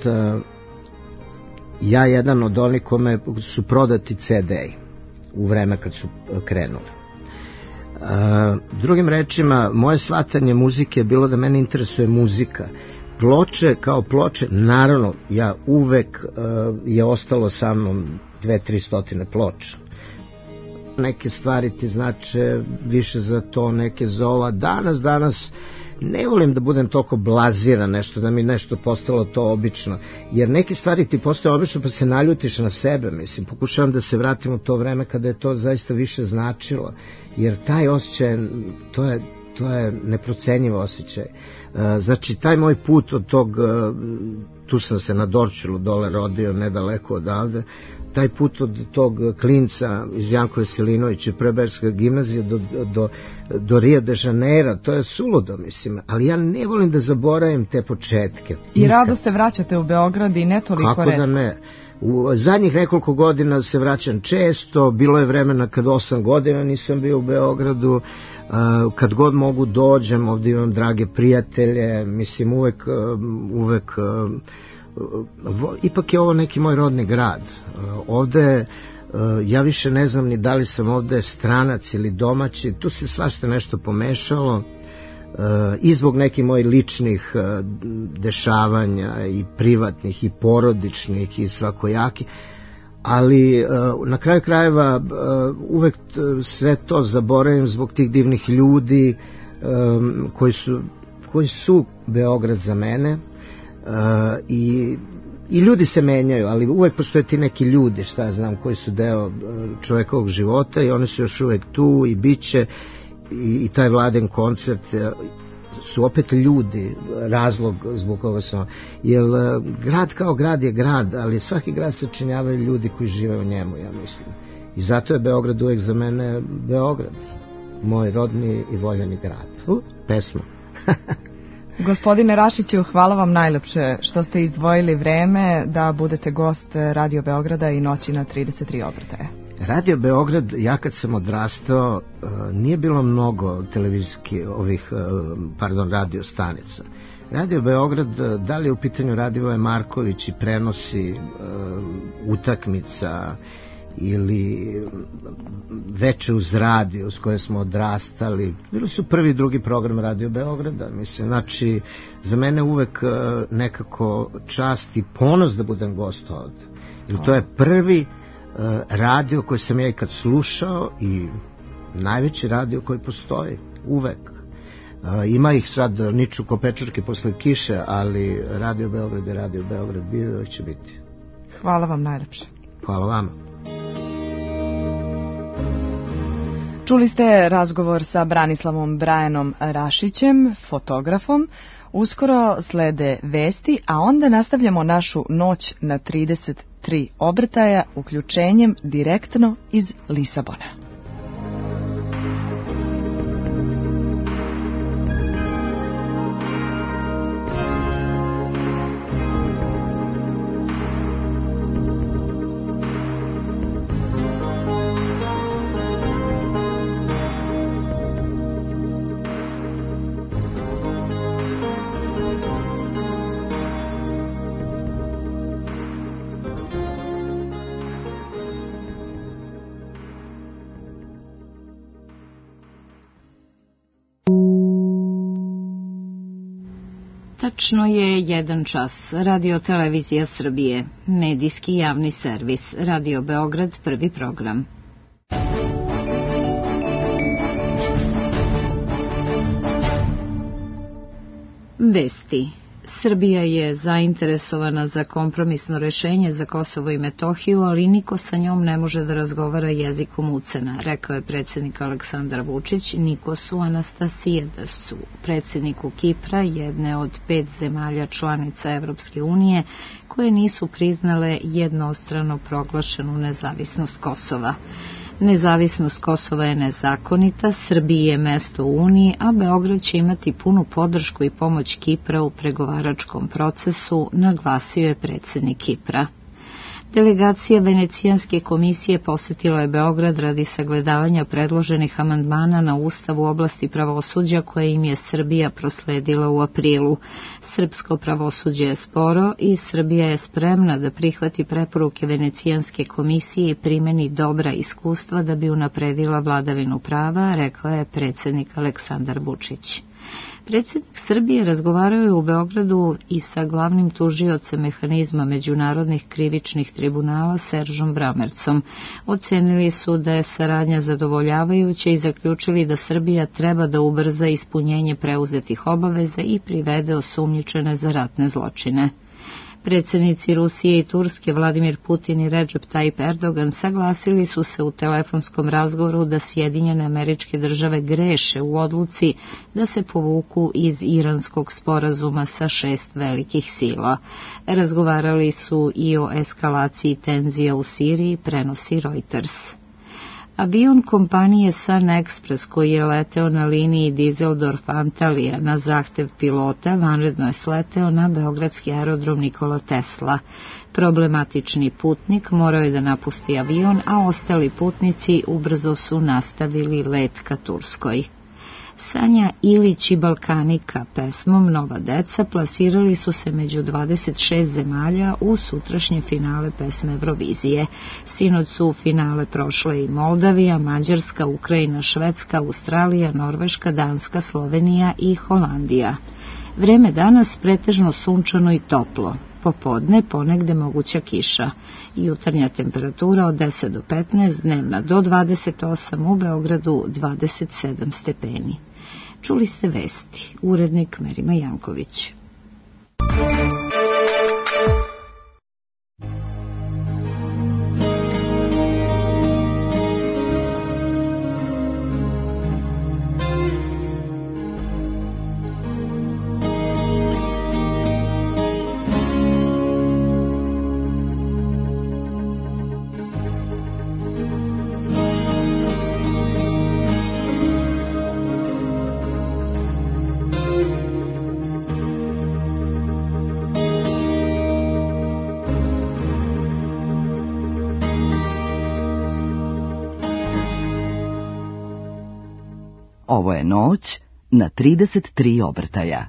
ja jedan od onih kome su prodati CD-i u vreme kad su krenuli. Drugim rečima, moje shvatanje muzike je bilo da mene interesuje muzika. Ploče kao ploče, naravno, ja uvek je ostalo sa mnom 200-300 ploča. Neke stvari ti znače više za to, neke za ova. Danas ne volim da budem toliko blaziran nešto, da mi nešto postalo to obično, jer neke stvari ti postaju obično pa se naljutiš na sebe, mislim, pokušavam da se vratim u to vreme kada je to zaista više značilo, jer taj osjećaj, to je neprocenjiv osjećaj. Znači, taj moj put od tog, tu sam se na Dorčulu dole rodio, nedaleko odavde, taj put od tog klinca iz Janko Veselinovića i Preberska gimnazija do Rio de Janeiro, to je suludo, mislim, ali ja ne volim da zaboravim te početke. I rado se vraćate u Beograd i ne toliko retko. Kako da ne? U zadnjih nekoliko godina se vraćam često, bilo je vremena kad 8 godina nisam bio u Beogradu, kad god mogu dođem, ovdje imam drage prijatelje, mislim uvek ipak je ovo neki moj rodni grad. Ovde ja više ne znam ni da li sam ovde stranac ili domaći, tu se svašta nešto pomešalo i zbog nekih mojih ličnih dešavanja i privatnih i porodičnih i svakojaki, ali na kraju krajeva uvek sve to zaboravim zbog tih divnih ljudi koji su Beograd za mene. I ljudi se menjaju, ali uvek postoje ti neki ljudi, šta ja znam, koji su deo čovekovog života i oni su još uvek tu i bit će, i taj Vladen koncert su opet ljudi razlog zbog koga sam, jer grad kao grad je grad, ali svaki grad sačinjavaju ljudi koji žive u njemu, ja mislim. I zato je Beograd uvek za mene Beograd, moj rodni i voljeni grad. Pesma. Gospodine Rašiću, hvala vam najlepše što ste izdvojili vreme da budete gost Radio Beograda i Noći na 33 obrtaja. Radio Beograd, ja kad sam odrastao, nije bilo mnogo televizijskih radio stanica. Radio Beograd, da li je u pitanju Radivoje Marković i prenosi utakmica ili Veče uz radio s koje smo odrastali, bili su prvi i drugi program Radio Beograda, mislim, znači za mene uvek nekako čast i ponos da budem gost ovde, jer to je prvi radio koji sam ja ikad slušao i najveći radio koji postoji, uvek. Ima ih sad, niču ko pečurke posle kiše, ali Radio Beograd je Radio Beograd bio i će biti. Hvala vam najlepše. Hvala vama. Čuli ste razgovor sa Branislavom Brajanom Rašićem, fotografom. Uskoro slede vesti, a onda nastavljamo našu Noć na 33 obrtaja uključenjem direktno iz Lisabona. Tačno je 1 čas. Radio Televizija Srbije, medijski javni servis, Radio Beograd, prvi program. Vesti. Srbija je zainteresovana za kompromisno rešenje za Kosovo i Metohiju, ali niko sa njom ne može da razgovara jezikom ucena, rekao je predsjednik Aleksandar Vučić Nikosu Anastasijedasu, predsjedniku Kipra, jedne od 5 zemalja članica Evropske unije, koje nisu priznale jednostrano proglašenu nezavisnost Kosova. Nezavisnost Kosova je nezakonita, Srbiji je mesto u Uniji, a Beograd će imati punu podršku i pomoć Kipra u pregovaračkom procesu, naglasio je predsjednik Kipra. Delegacija Venecijanske komisije posetila je Beograd radi sagledavanja predloženih amandmana na Ustav u oblasti pravosuđa koje im je Srbija prosledila u aprilu. Srpsko pravosuđe je sporo i Srbija je spremna da prihvati preporuke Venecijanske komisije i primeni dobra iskustva da bi unapredila vladavinu prava, rekao je predsjednik Aleksandar Vučić. Predsjednik Srbije razgovarao je u Beogradu i sa glavnim tužiocem mehanizma međunarodnih krivičnih tribunala Seržom Bramercom. Ocenili su da je saradnja zadovoljavajuća i zaključili da Srbija treba da ubrza ispunjenje preuzetih obaveza i privede osumnjičene za ratne zločine. Predsjednici Rusije i Turske Vladimir Putin i Recep Tayyip Erdogan saglasili su se u telefonskom razgovoru da Sjedinjene Američke Države greše u odluci da se povuku iz iranskog sporazuma sa 6 velikih sila. Razgovarali su i o eskalaciji tenzija u Siriji, prenosi Reuters. Avion kompanije Sun Express koji je leteo na liniji Dizeldorf-Antalija na zahtev pilota vanredno je sleteo na beogradski aerodrom Nikola Tesla. Problematični putnik morao je da napusti avion, a ostali putnici ubrzo su nastavili let ka Turskoj. Sanja Ilić i Balkanika pesmom Nova deca plasirali su se među 26 zemalja u sutrašnje finale pesme Eurovizije. Sinoć su u finale prošle i Moldavija, Mađarska, Ukrajina, Švedska, Australija, Norveška, Danska, Slovenija i Holandija. Vreme danas pretežno sunčano i toplo. Popodne ponegde moguća kiša. Jutarnja temperatura od 10 do 15, dnevna do 28, u Beogradu 27 stepeni. Čuli ste vesti. Urednik Merima Janković. Ovo je noć na 33 obrtaja.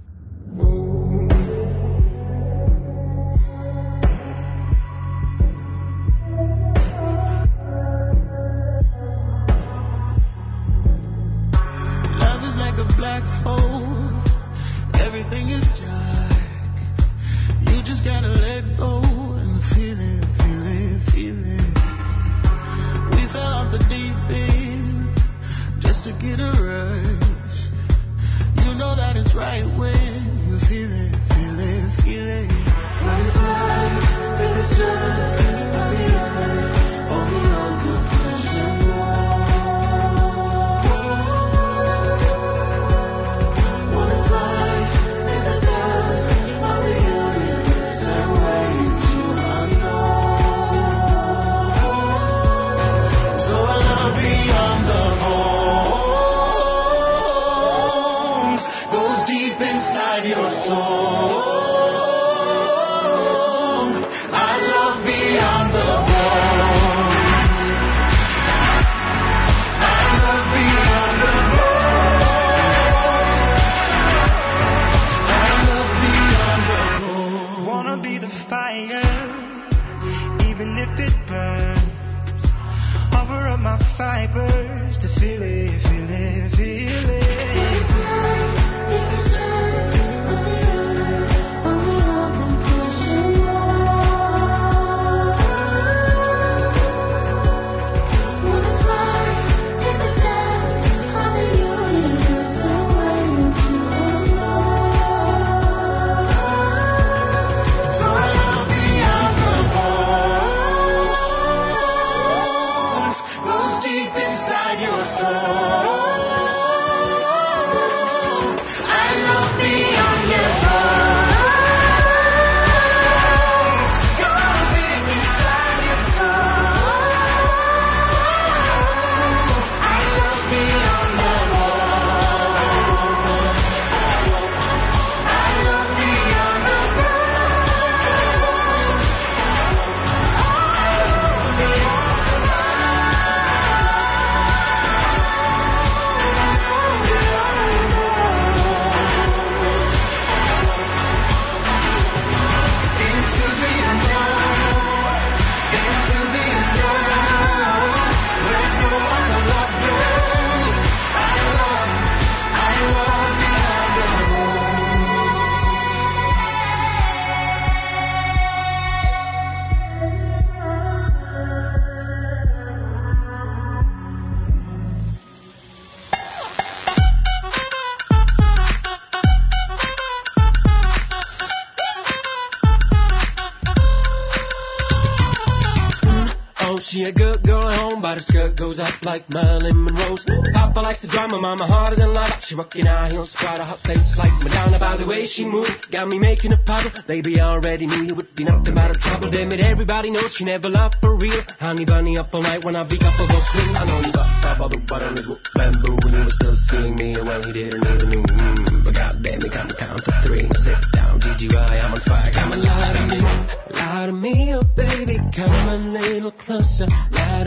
She a good girl at home, but her skirt goes up like Marilyn Monroe's. Papa likes the drama, mama harder than lava. She rockin' high heels, squat a hot face like Madonna. By the way she moved, got me making a puddle. Baby, I already knew you would be nothing but a trouble. Damn it, everybody knows she never loved for real. Honey bunny up all night when I beat up a little swing. I know you got all the butter on his bamboo when you were still seeing me. Well, he didn't even know. But goddamn, he got me count to three. Now sit down, GGY, I'm on fire. Come and lie to me. Lie to me, oh baby, come a little closer. Lie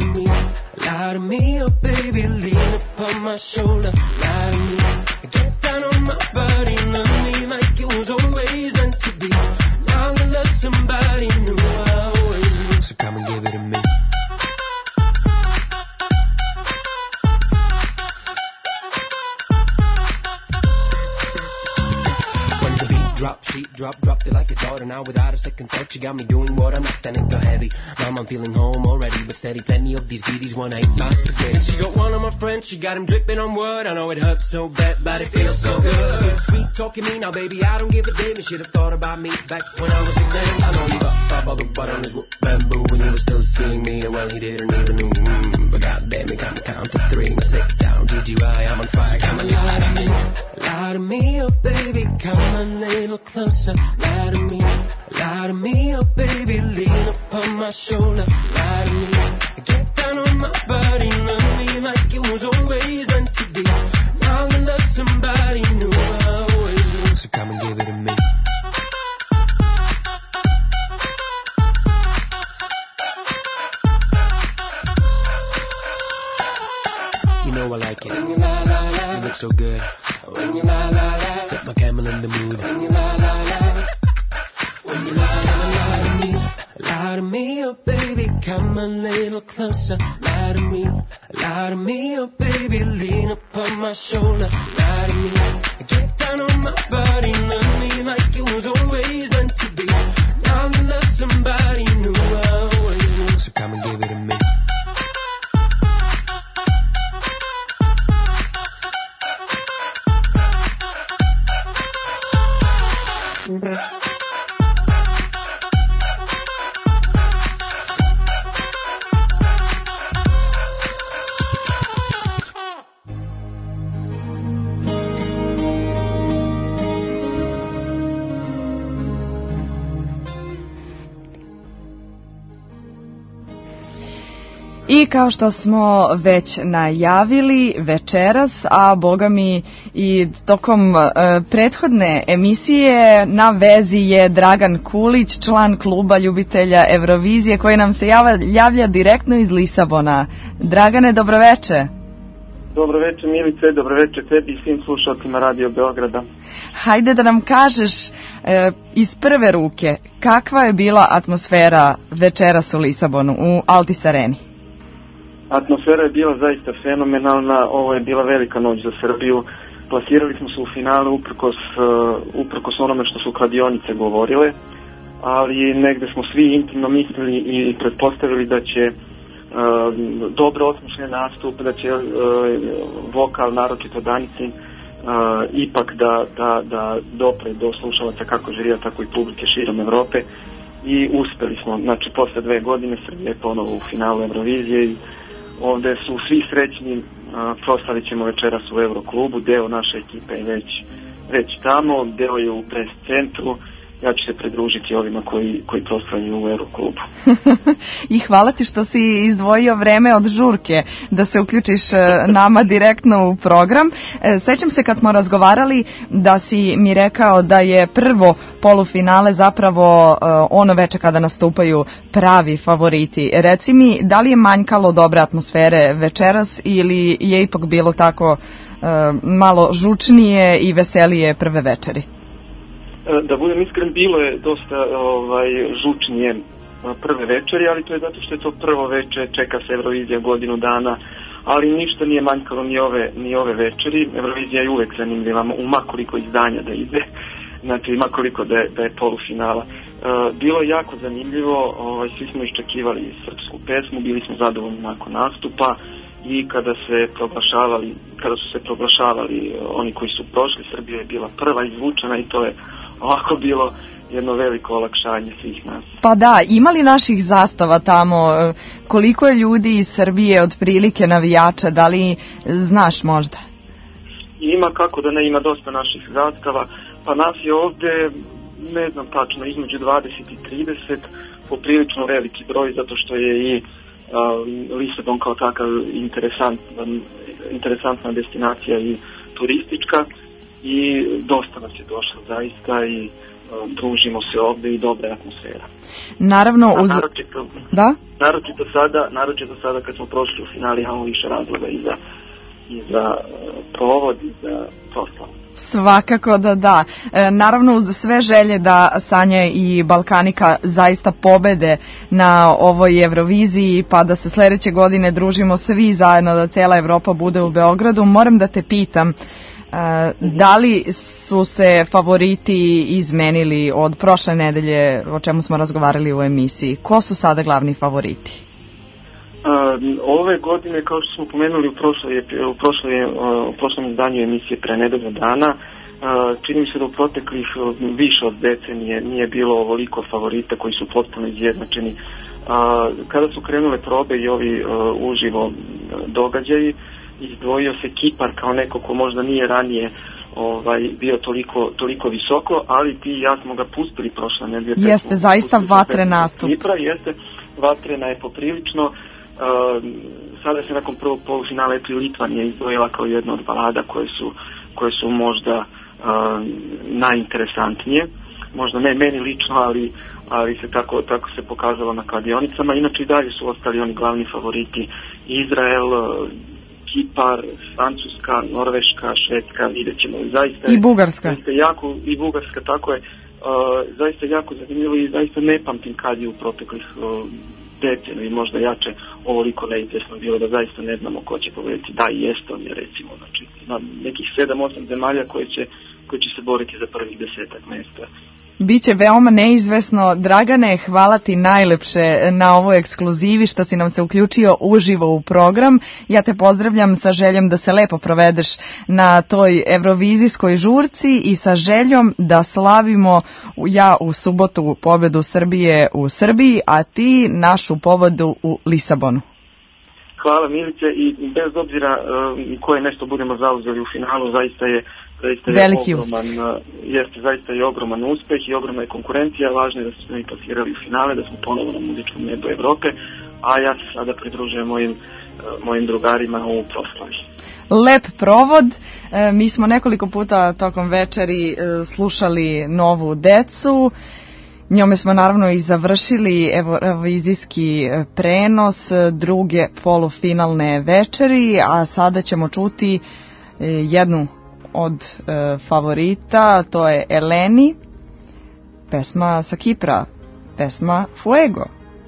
to me, oh baby, lean upon my shoulder. Lie to me, get down on my body, love me like it was always meant to be. Now I love somebody new, I always knew. So come and give it to me. Dropped it like a daughter. Now without a second thought, she got me doing what I'm not. Then it got heavy. Mom, I'm feeling home already, but steady. Plenty of these goodies, one ain't my spaghetti. She got one of my friends, she got him dripping on wood. I know it hurts so bad, but it feels so good. Sweet talking me now, baby, I don't give a damn. You should have thought about me back when I was a man. I know you got all the butter on his bamboo when you were still seeing me. And well, he didn't even know. But goddamn, he got me count to three. Now sit down, GGY, I'm on fire. Come and lie to me, oh baby, come a little closer. Lie to me, oh baby, lean upon my shoulder. Lie to me, get down on my body, love me like it was always meant to be. Now I love somebody new, I always knew. So come and give it to me. You know I like it. You look so good. Set my camel in the mood. When you lie to me, oh baby, come a little closer. Lie to me, oh baby, lean upon my shoulder. Lie to me, get down on my body, love me like it was always meant to be. Now I love somebody new, I always knew. So come and give it to me. I kao što smo već najavili večeras, a boga mi i tokom prethodne emisije, na vezi je Dragan Kulić, član kluba ljubitelja Eurovizije, koji nam se javlja direktno iz Lisabona. Dragane, dobroveče. Dobroveče Milice, dobroveče tebi i svim slušalcima Radio Beograda. Hajde da nam kažeš iz prve ruke, kakva je bila atmosfera večeras u Lisabonu, u Altis Areni? Atmosfera je bila zaista fenomenalna, ovo je bila velika noć za Srbiju. Plasirali smo se u finale uprkos onome što su kladionice govorile, ali negde smo svi intimno mislili i pretpostavili da će dobro osmišljen nastup, da će vokal, naročito Danicin, ipak da dopre do slušalaca kako žirija, tako i publike širom Evrope, i uspeli smo. Znači, posle 2 godine Srbija je ponovo u finalu Eurovizije i ovde su svi srećni. Proslavit ćemo večeras u Euroklubu, deo naše ekipe je već tamo, deo je u pres centru. Ja ću se pridružiti ovima koji proslavljaju u Euroklubu. I hvala ti što si izdvojio vreme od žurke da se uključiš nama direktno u program. Sećam se kad smo razgovarali da si mi rekao da je prvo polufinale zapravo ono veče kada nastupaju pravi favoriti. Reci mi, da li je manjkalo dobre atmosfere večeras ili je ipak bilo tako malo žučnije i veselije prve večeri? Da budem iskren, bilo je dosta žučnije prve večeri, ali to je zato što je to prvo veče, čeka se Eurovizija godinu dana, ali ništa nije manjkalo ni ove večeri. Eurovizija je uvek zanimljiva, u makoliko izdanja da ide, znači makoliko da je polufinala. Bilo je jako zanimljivo, svi smo iščekivali srpsku pesmu, bili smo zadovoljni nakon nastupa i kada su se proglašavali oni koji su prošli, Srbija je bila prva izvučena i to je ovako bilo jedno veliko olakšanje svih nas. Pa da, ima li naših zastava tamo? Koliko je ljudi iz Srbije otprilike navijača? Da li znaš možda? Ima, kako da ne, ima dosta naših zastava. Pa nas je ovde, ne znam tačno, između 20 i 30, poprilično veliki broj, zato što je i Lisabon kao takav interesantna destinacija i turistička. I dosta nas je došlo zaista i družimo se ovde i dobra atmosfera. Naravno, naročito sada kad smo prošli u finali, imamo više razloga i za provod i za proslavu. Svakako da. Naravno, uz sve želje da Sanja i Balkanika zaista pobede na ovoj Euroviziji, pa da se sledeće godine družimo svi zajedno, da cela Evropa bude u Beogradu, moram da te pitam, da li su se favoriti izmenili od prošle nedelje, o čemu smo razgovarali u emisiji? Ko su sada glavni favoriti? Ove godine, kao što smo pomenuli u prošlom izdanju emisije pre nedelju dana, čini mi se da u proteklih više od decenije nije bilo ovoliko favorita koji su potpuno izjednačeni. Kada su krenule probe i ovi uživo događaji, izdvojio se Kipar kao neko ko možda nije ranije bio toliko visoko, ali ti i ja smo ga pustili prošle nedelje. Jeste, zaista vatren nastup. Kipra, jeste, vatrena je poprilično. Sada se nakon prvog polufinala Litvanija izdvojila kao jedna od balada koje su možda najinteresantnije. Možda ne meni lično, ali se tako se pokazalo na kladionicama. Inače i dalje su ostali oni glavni favoriti: Izrael, Kipar, Francuska, Norveška, Švedska, vidjet ćemo. Zaista I Bugarska. Zaista jako, i Bugarska, tako je. Zaista jako zanimljivo i zaista ne pamtim kad je u proteklih deceniju i možda jače ovoliko neizvjesno bilo da zaista ne znamo ko će pobediti. Da, i Estonija recimo, znači ima nekih 7-8 zemalja koje će se boriti za prvih 10 mjesta. Biće veoma neizvesno. Dragane, hvala ti najlepše na ovoj ekskluzivi što si nam se uključio uživo u program. Ja te pozdravljam sa željom da se lepo provedeš na toj evrovizijskoj žurci i sa željom da slavimo ja u subotu pobedu Srbije u Srbiji, a ti našu pobedu u Lisabonu. Hvala Milice i bez obzira koje nešto budemo zauzeli u finalu, zaista je veliki ogroman, jeste zaista je ogroman uspeh i ogromna je konkurencija. Važno je da smo mi plasirali u finale, da smo ponovo na muzičkom nebu Evrope, a ja se sada pridružujem mojim drugarima u proslavi. Lep provod. Mi smo nekoliko puta tokom večeri slušali Novu decu. Njome smo naravno i završili evrovizijski prenos druge polufinalne večeri, a sada ćemo čuti jednu od favorita, to je Eleni, pesma sa Kipra, pesma Fuego.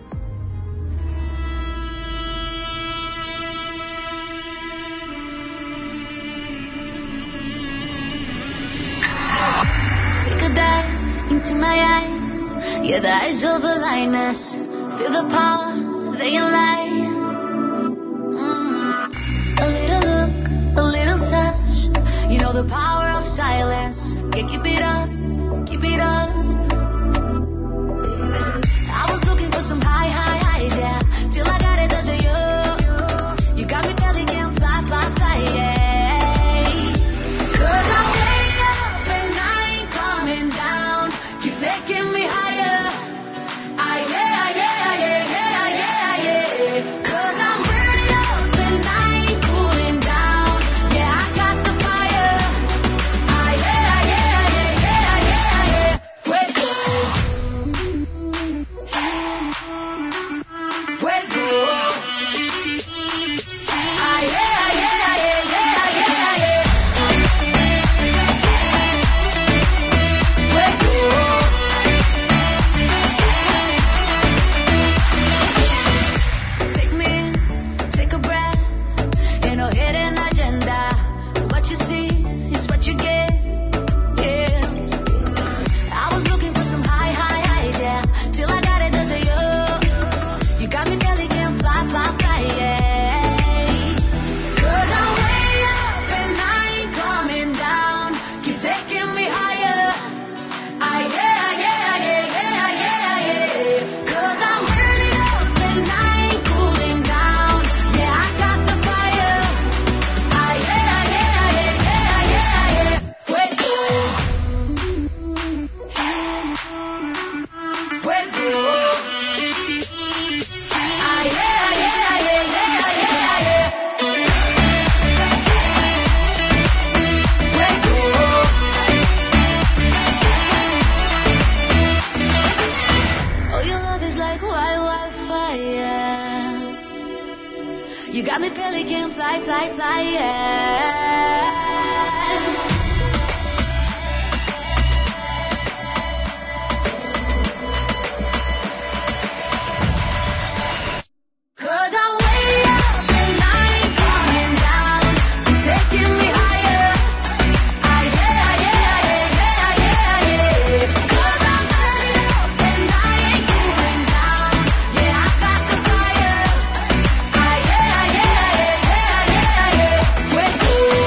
Take a dive into my eyes, yeah, the eyes of a lioness, feel the power, they can lie. A little look, a little touch, you know the power of silence. Yeah, keep it up, keep it up. I was looking for some high highs, yeah, till I got it, does it you? You got me belly can fly, fly, fly, yeah. 'Cause I'm way up and I ain't coming down. Keep taking me higher. Yeah, yeah, yeah, yeah, yeah, yeah. 'Cause I'm burning up and I ain't cooling down. Yeah, I got the fire. Yeah, yeah, yeah, yeah, yeah, yeah. Fuego. Fuego. Yeah, yeah, yeah, yeah, yeah, yeah. Fuego. Take me in, take a breath. Ain't no hidden agenda. What you see is what you get. Yeah. I was looking for some high highs, yeah. Till I got it, does it you? You got me belly can fly, fly, fly, yeah. 'Cause I'm way up and I ain't coming down. Keep taking me higher. Yeah, yeah, yeah, yeah, yeah, yeah. 'Cause I'm burning up and I ain't cooling down. Yeah, I got the fire. Yeah, yeah, yeah, yeah, yeah, yeah. Fuego. Fuego. Yeah, yeah, yeah, yeah, yeah, yeah. Fuego. Oh, your love is like wildfire. You got me pelican fly, fly, fly, yeah. Cause I'm way up and I ain't coming down. You're taking me higher. Yeah, yeah, yeah, yeah, yeah, yeah. 'Cause I'm burning up and I ain't cooling down. Yeah, I got the fire. Yeah, yeah, yeah, yeah, yeah, yeah. Fuego.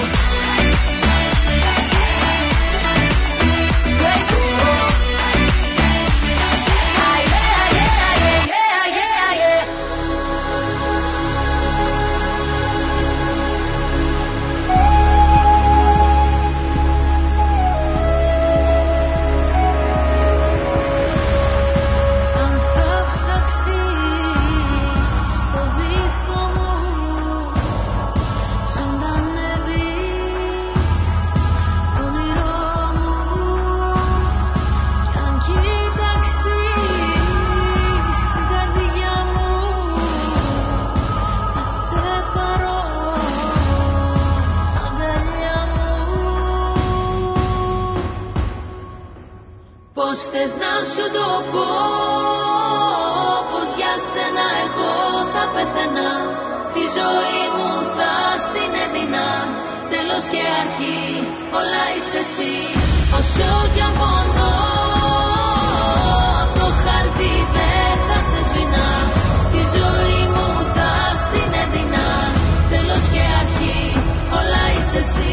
θες να σου το πω, πως για σένα εγώ θα πεθαίνα, τη ζωή μου θα στην έδινα, τέλος και αρχή όλα είσαι εσύ. Όσο κι αν πονώ απ' το χαρτί δεν θα σε σβηνά, τη ζωή μου θα στην έδινα, τέλος και αρχή όλα είσαι εσύ.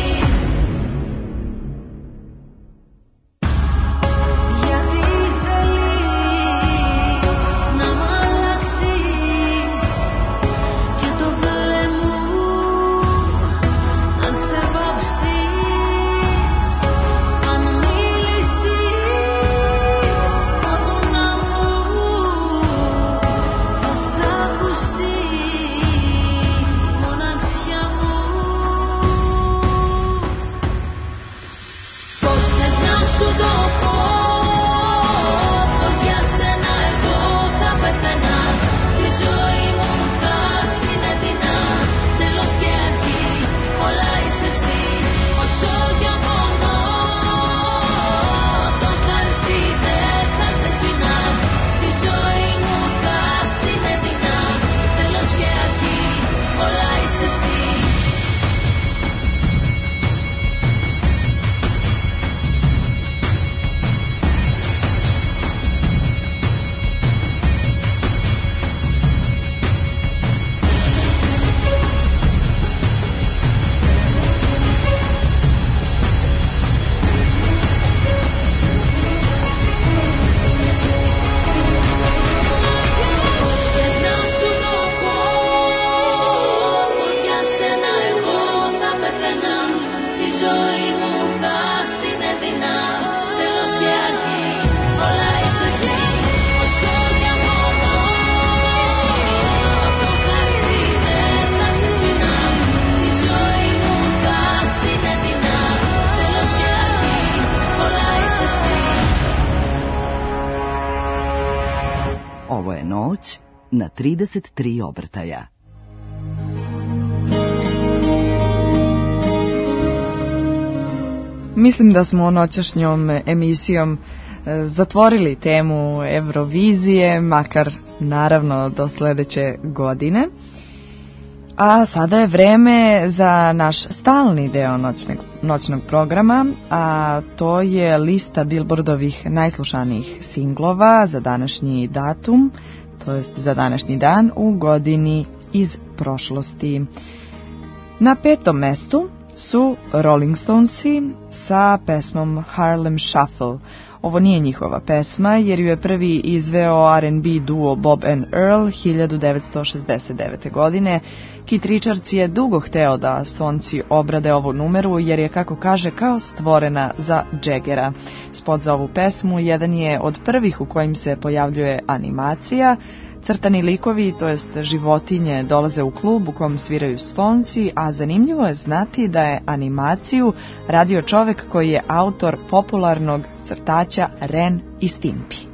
Ovo je noć na 33 obrtaja. Mislim da smo noćašnjom emisijom zatvorili temu Eurovizije, makar naravno do sledeće godine. A sada je vreme za naš stalni deo noćnog programa, a to je lista Billboardovih najslušanijih singlova za današnji datum, to jest za današnji dan u godini iz prošlosti. Na 5. mestu su Rolling Stonesi sa pesmom Harlem Shuffle. Ovo nije njihova pesma jer ju je prvi izveo R&B duo Bob and Earl 1969. godine. Keith Richards je dugo hteo da Stonesi obrade ovu numeru jer je, kako kaže, kao stvorena za Jaggera. Spot za ovu pesmu jedan je od prvih u kojim se pojavljuje animacija. Crtani likovi, to jest životinje, dolaze u klub u kom sviraju Stonesi, a zanimljivo je znati da je animaciju radio čovek koji je autor popularnog crtaća Ren i Stimpy.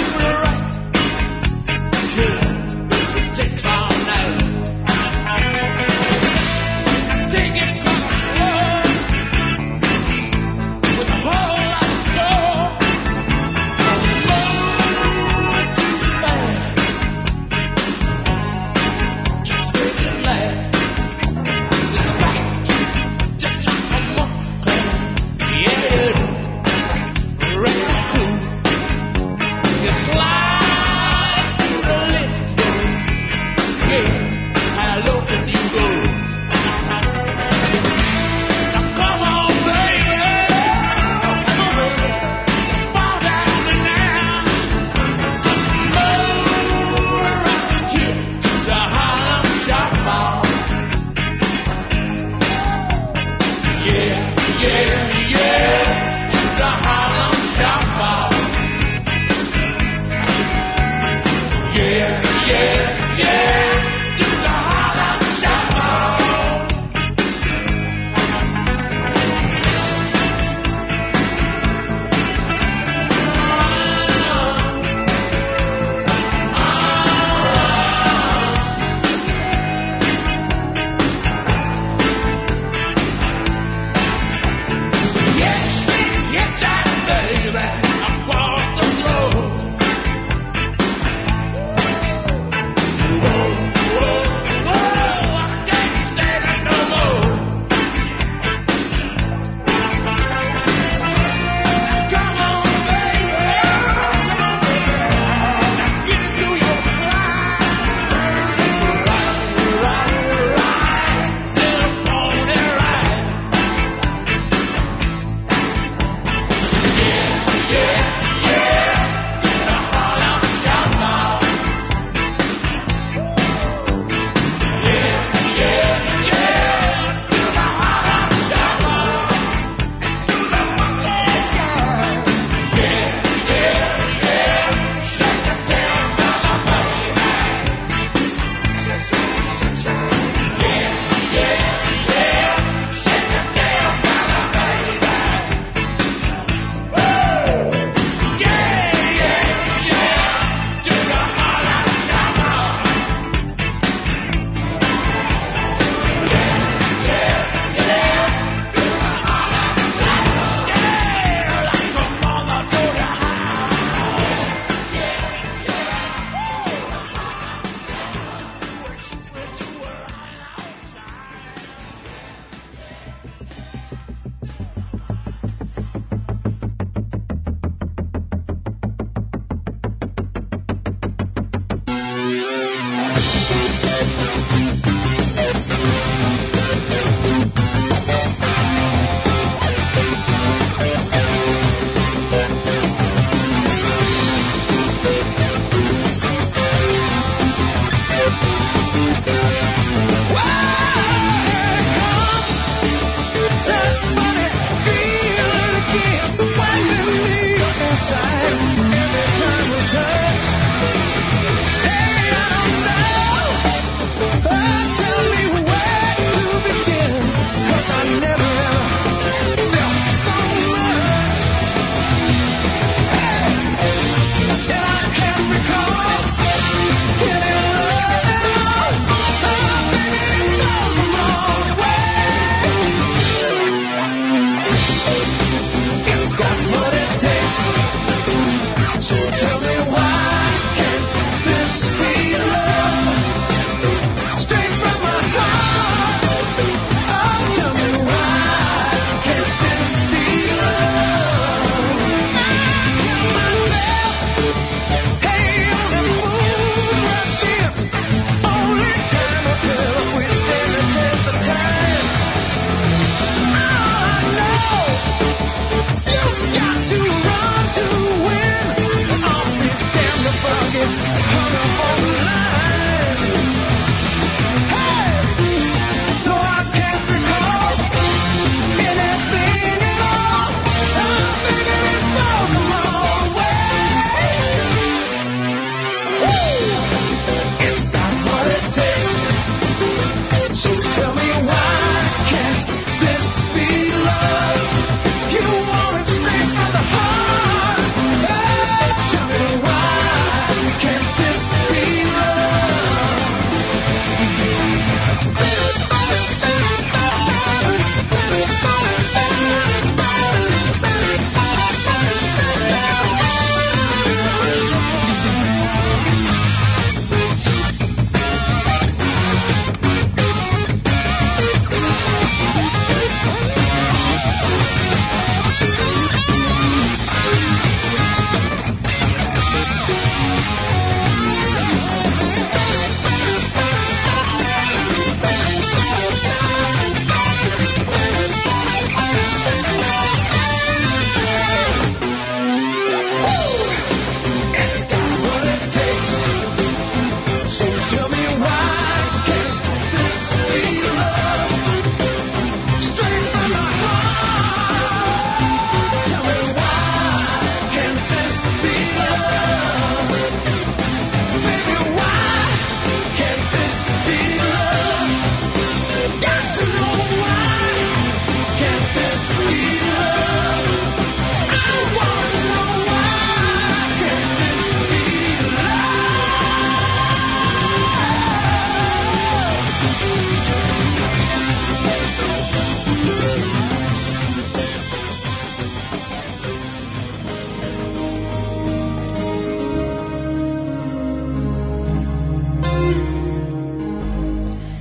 Takes all night.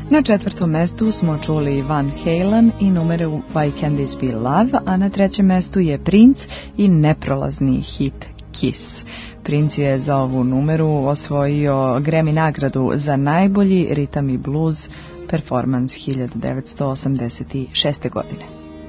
Na 4. mestu smo čuli Van Halen i numeru Why Can't This Be Love, a na 3. mestu je Prince i neprolazni hit Kiss. Prince je za ovu numeru osvojio Grammy nagradu za najbolji ritam i blues performans 1986. godine.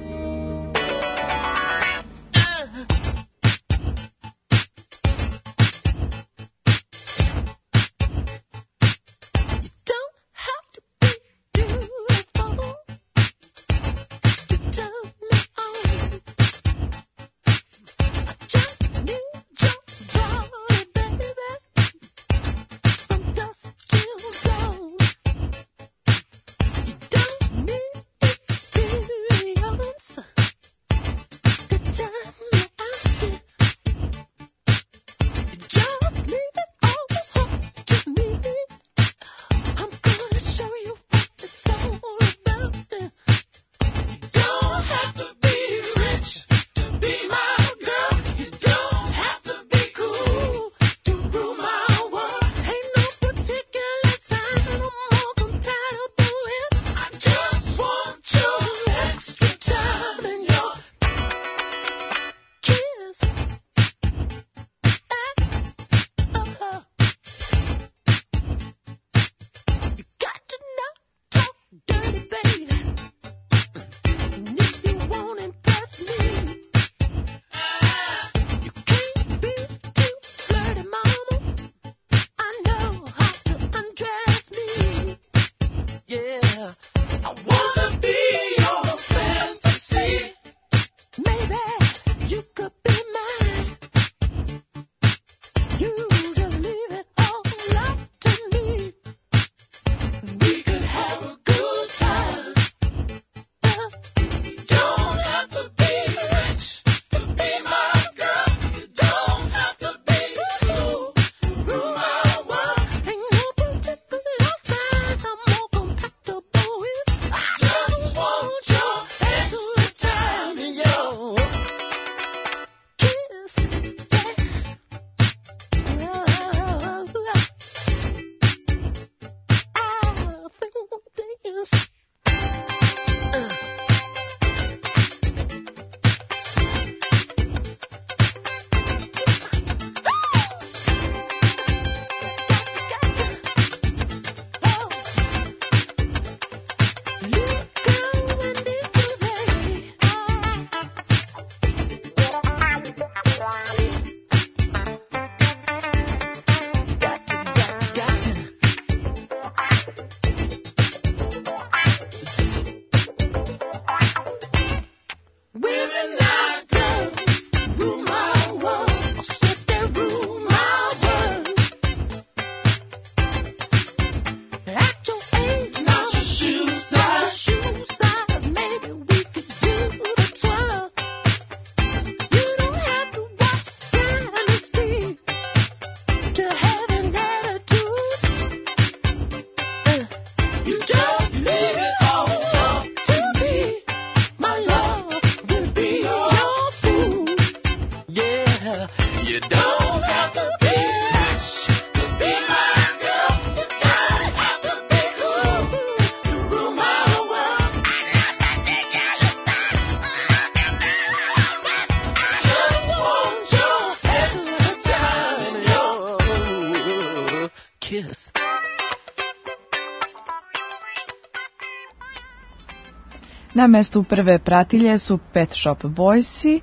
Na mestu prve pratilje su Pet Shop Boysi,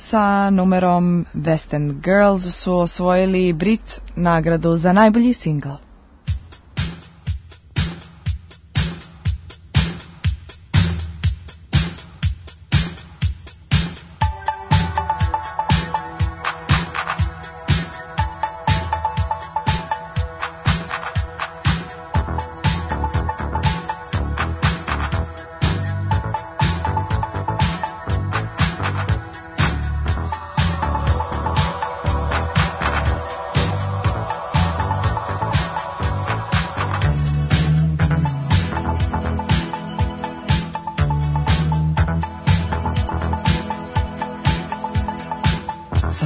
sa numerom West End Girls su osvojili Brit nagradu za najbolji singl.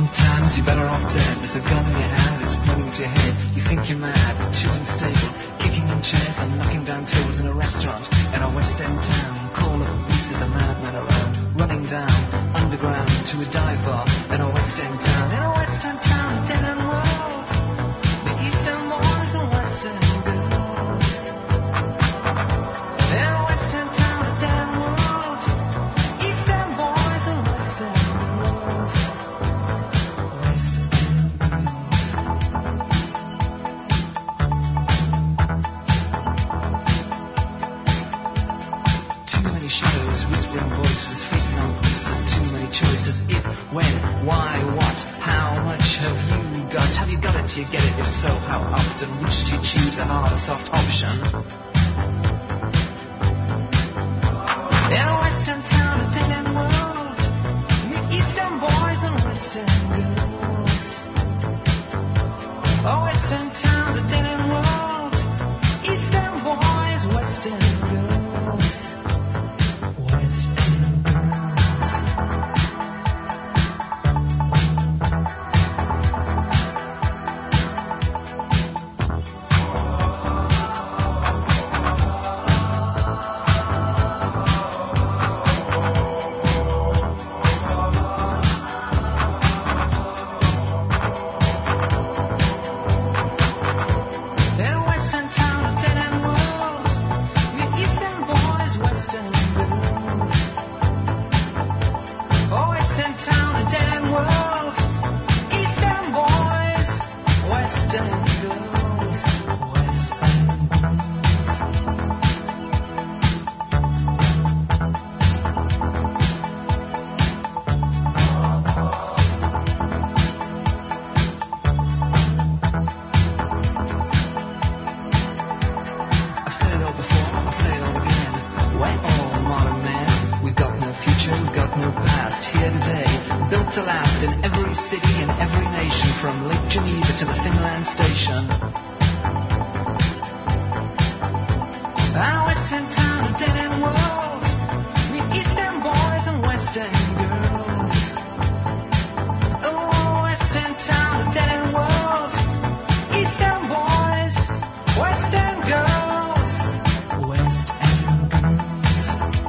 Sometimes you're better off dead. There's a gun in your hand, it's pointing to your head. You think you're mad, but choosing stable. kicking in chairs and knocking down tables in a restaurant in a West End town. Call of the police, there's a madman around, running down underground to a dive bar in a West End town. In a West End town, a dead end world. The Eastern boys and Western girls. In a West End town, a dead end world. Eastern boys and Western girls. West End girls. Too many shadows, whispering voices, faces on posters, too many choices. If, when, why, what, how much have you got? Have you got it? Do you get it? If so, how often? Which do you choose, a hard or soft option? In a Western town, a dead end world. Meet Eastern boys and Western girls. A Western town, a dead end world. Eastern boys, Western girls. Western girls. In a Western town, a dead end world. Meet Eastern boys, Western girls. A Western town, a dead end world. Eastern boys, Western girls. Western I've said it all before, I'll say it all again. We're all modern men. We've got no future, we've got no past. Here today, built to last in every city and every nation, from Lake Geneva to the Finland Station. A Western town, a dead end world. Meet Eastern boys and Western girls. Oh, Western town, a dead end world. Eastern boys, Western girls. West End girls.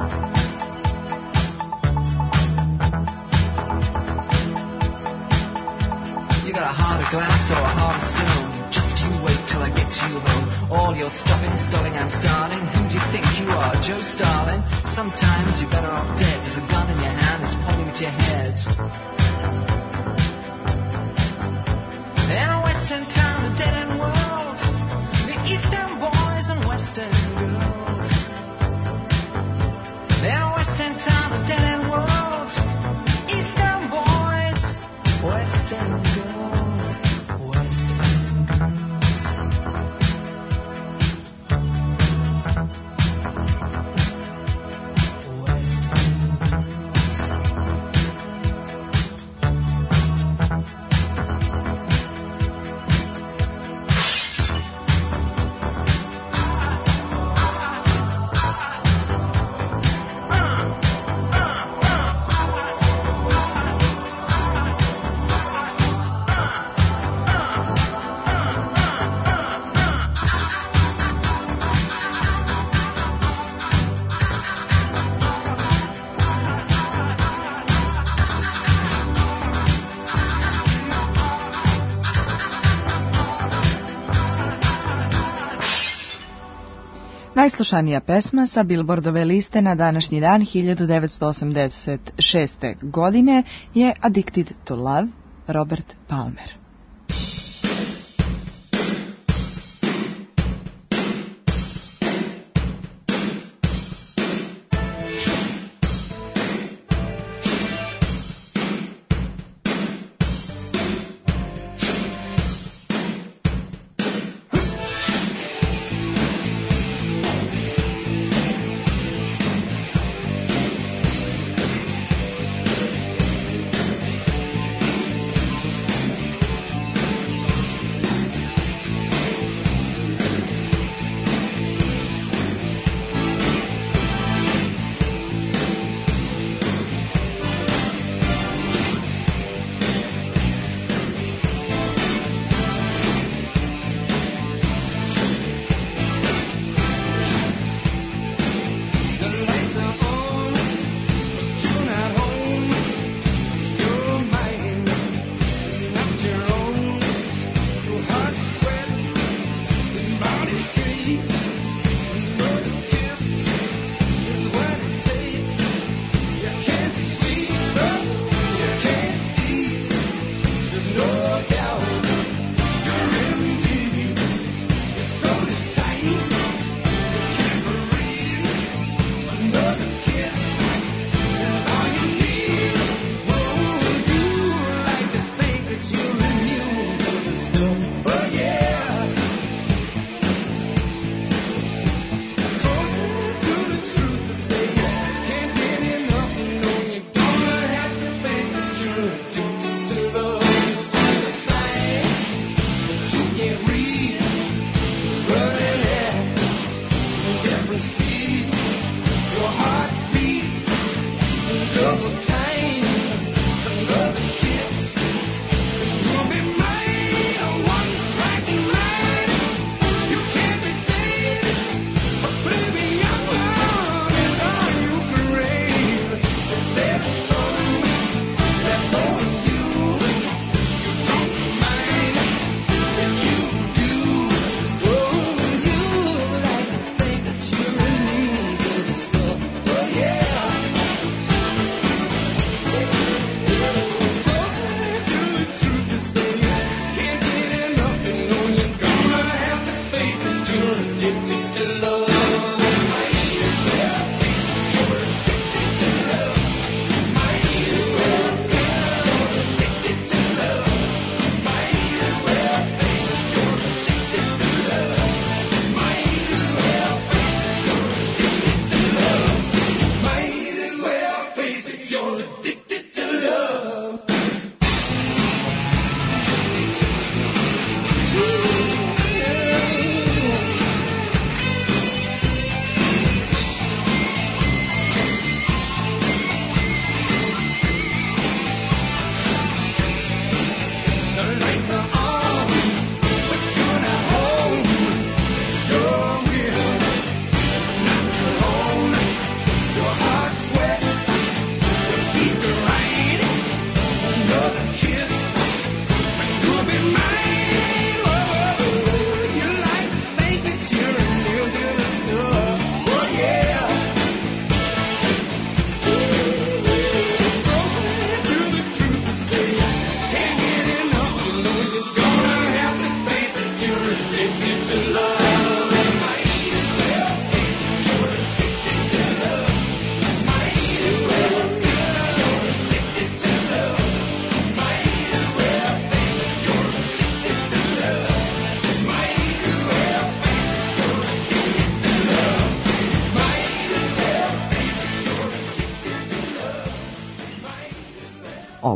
You got a heart of glass or a heart of stone. Just you wait till I get you home. All your stuffing, stalling, and starting. Who do you think you are, Joe Starling? Sometimes you're better off dead. There's a gun in your hand, it's pointing at your head. In a Western town, a dead end world. The Eastern boys and Western girls. In a Western town, a dead end world. Eastern boys, Western girls. Western girls. Najslušanija pesma sa Billboardove liste na današnji dan 1986. godine je Addicted to Love, Robert Palmer.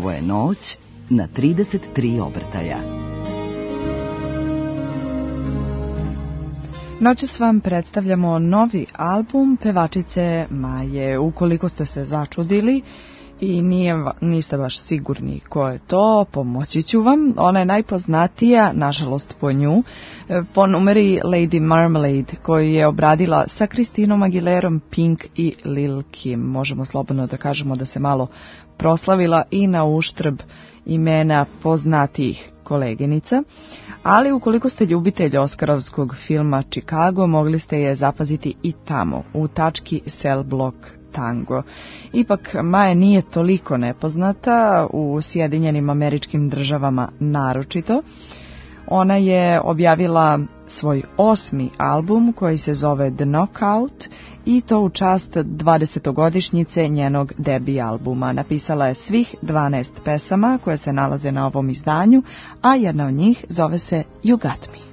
Ovo je noć na 33 obrtaja. Noćas vam predstavljamo novi album pevačice Maje. Ukoliko ste se začudili i niste baš sigurni ko je to, pomoći ću vam. Ona je najpoznatija, nažalost po nju, po numeri Lady Marmalade, koju je obradila sa Christinom Aguilerom, Pink i Lil Kim. Možemo slobodno da kažemo da se malo proslavila i na uštrb imena poznatijih koleginica, ali ukoliko ste ljubitelj oskarovskog filma Chicago, mogli ste je zapaziti i tamo, u tački Cell Block Tango. Ipak Maja nije toliko nepoznata u Sjedinjenim Američkim Državama naročito. Ona je objavila svoj 8. album koji se zove The Knockout i to u čast 20-godišnjice njenog debi albuma. Napisala je svih 12 pesama koje se nalaze na ovom izdanju, a jedna od njih zove se You Got Me.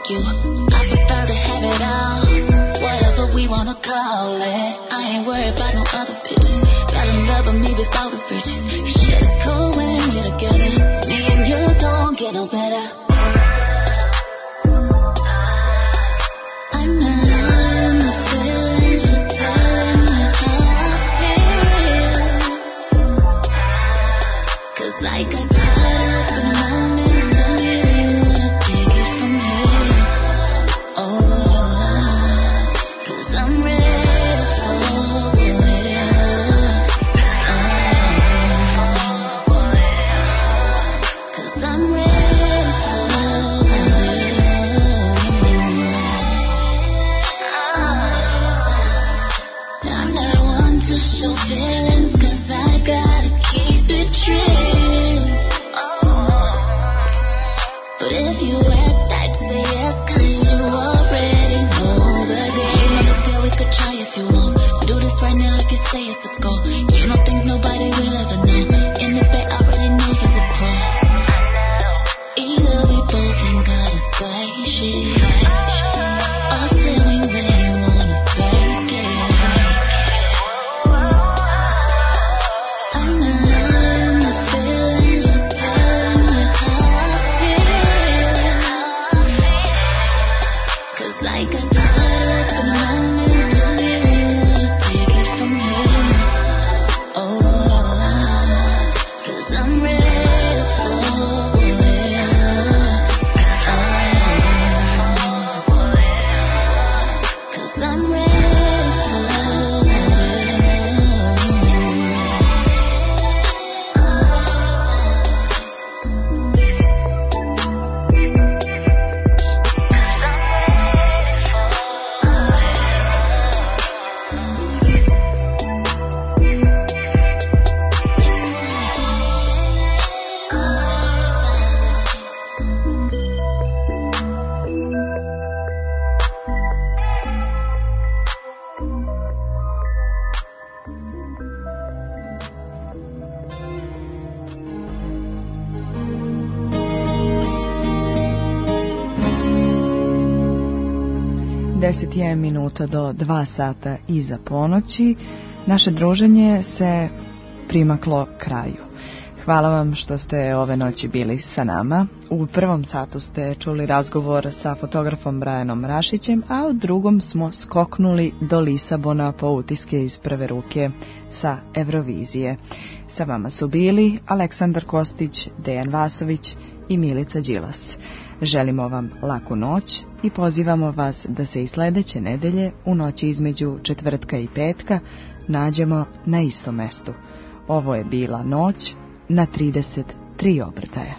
like you. I prefer to have it all, whatever we wanna call it. I ain't worried about no other bitches. Fell in love with me before the bridges. Shit is cool when we're together. Me and you don't get no better. I'm not lying, my feelings just telling you how I feel. 'Cause I got caught up in the moment. Tell me where you wanna take it from here. Oh, 'cause I'm ready for whatever. 'Cause I'm ready for whatever. I'm not one to show feelings, 'cause I gotta keep it real. But if you act like the yes, 'cause you already know the game. Another day we could try if you want. Do this right now if you say it's a go. You don't think nobody will ever know. In the back, I already know you were pro. Either we both ain't gotta say shit. Or tell me where you wanna take it. I'm not lying, my feelings just telling you how I feel. 'Cause I got caught up in the moment. Tell me where you wanna take it from here. Oh, 'cause I'm ready for whatever. 'Cause I'm ready for Deset je minuta do 2 sata iza ponoći. Naše druženje se primaklo kraju. Hvala vam što ste ove noći bili sa nama. U prvom satu ste čuli razgovor sa fotografom Brianom Rašićem, a u drugom smo skoknuli do Lisabona po utiske iz prve ruke sa Eurovizije. Sa vama su bili Aleksandar Kostić, Dejan Vasović i Milica Đilas. Želimo vam laku noć i pozivamo vas da se i sledeće nedelje u noći između četvrtka i petka nađemo na istom mestu. Ovo je bila noć na 33 obrtaja.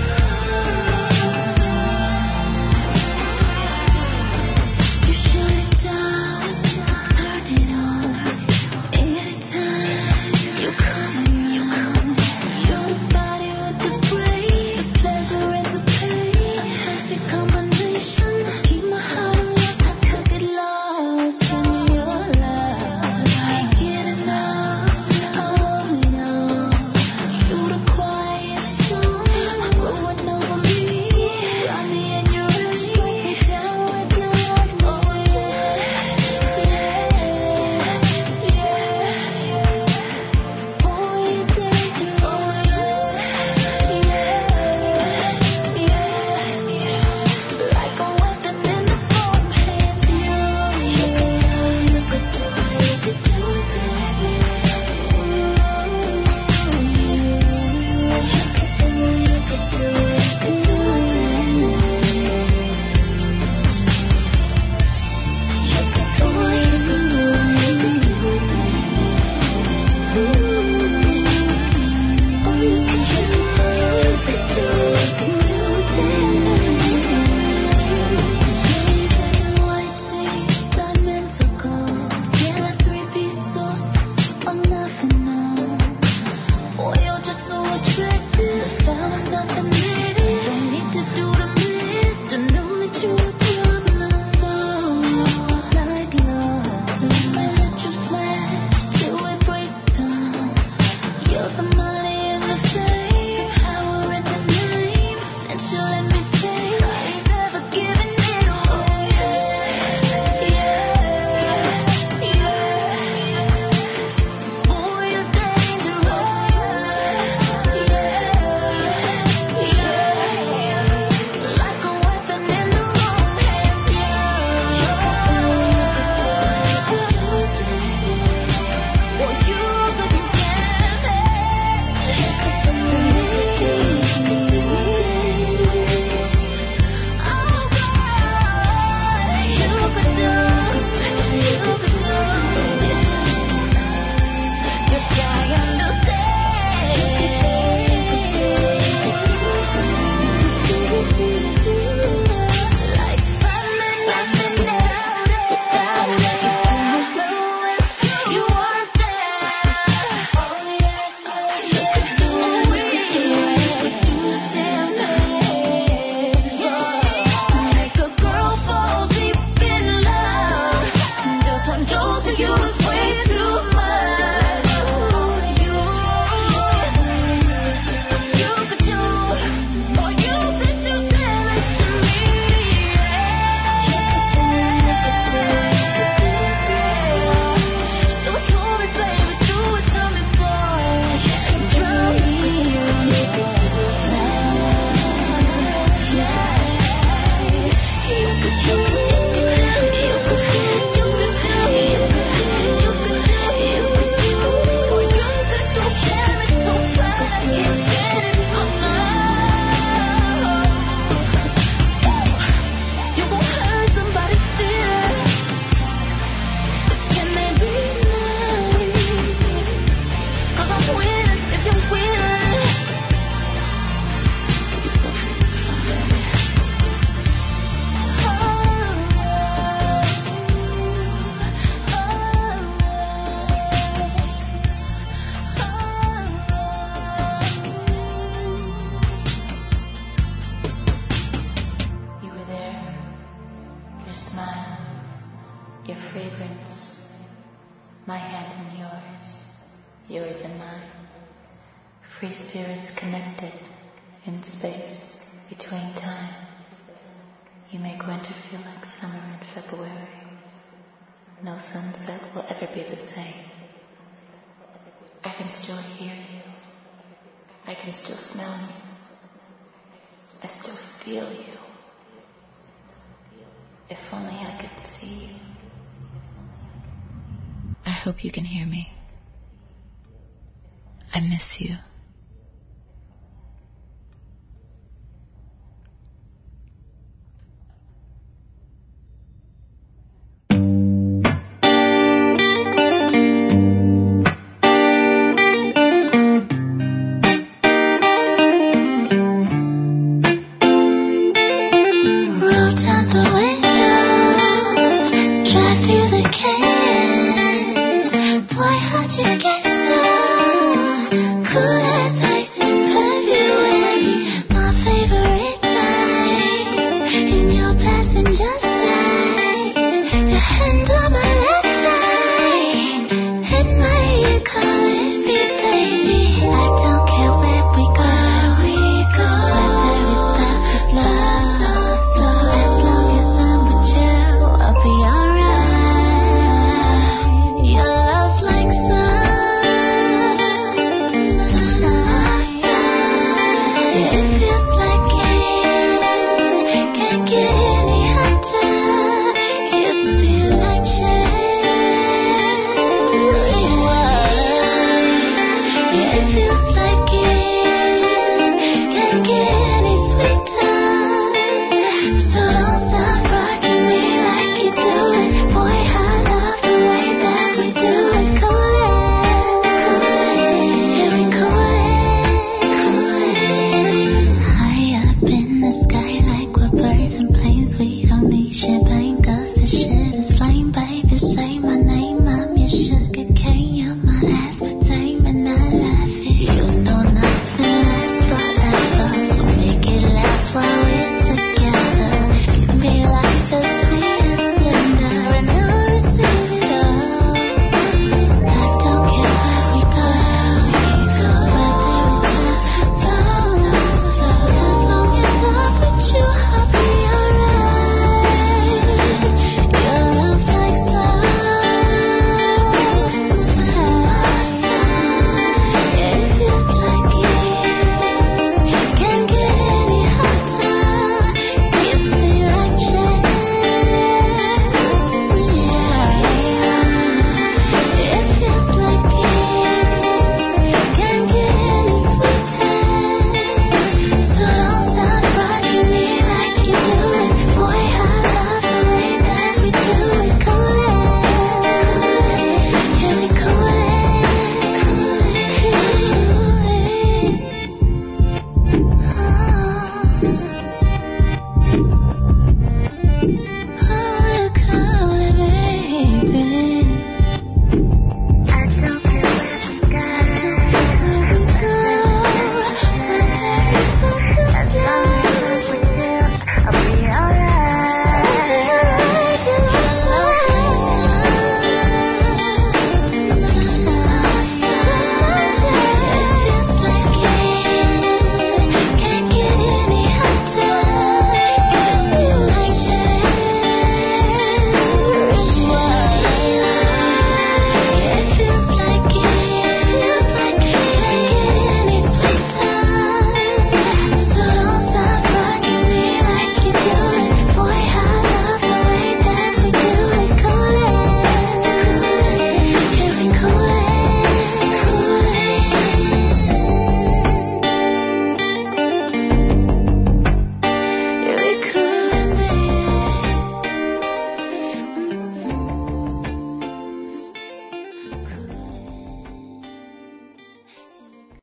You should yours and mine. Free spirits connected in space between time. You make winter feel like summer in February. No sunset will ever be the same. I can still hear you. I can still smell you. I still feel you. If only I could see you. I hope you can hear me. I miss you.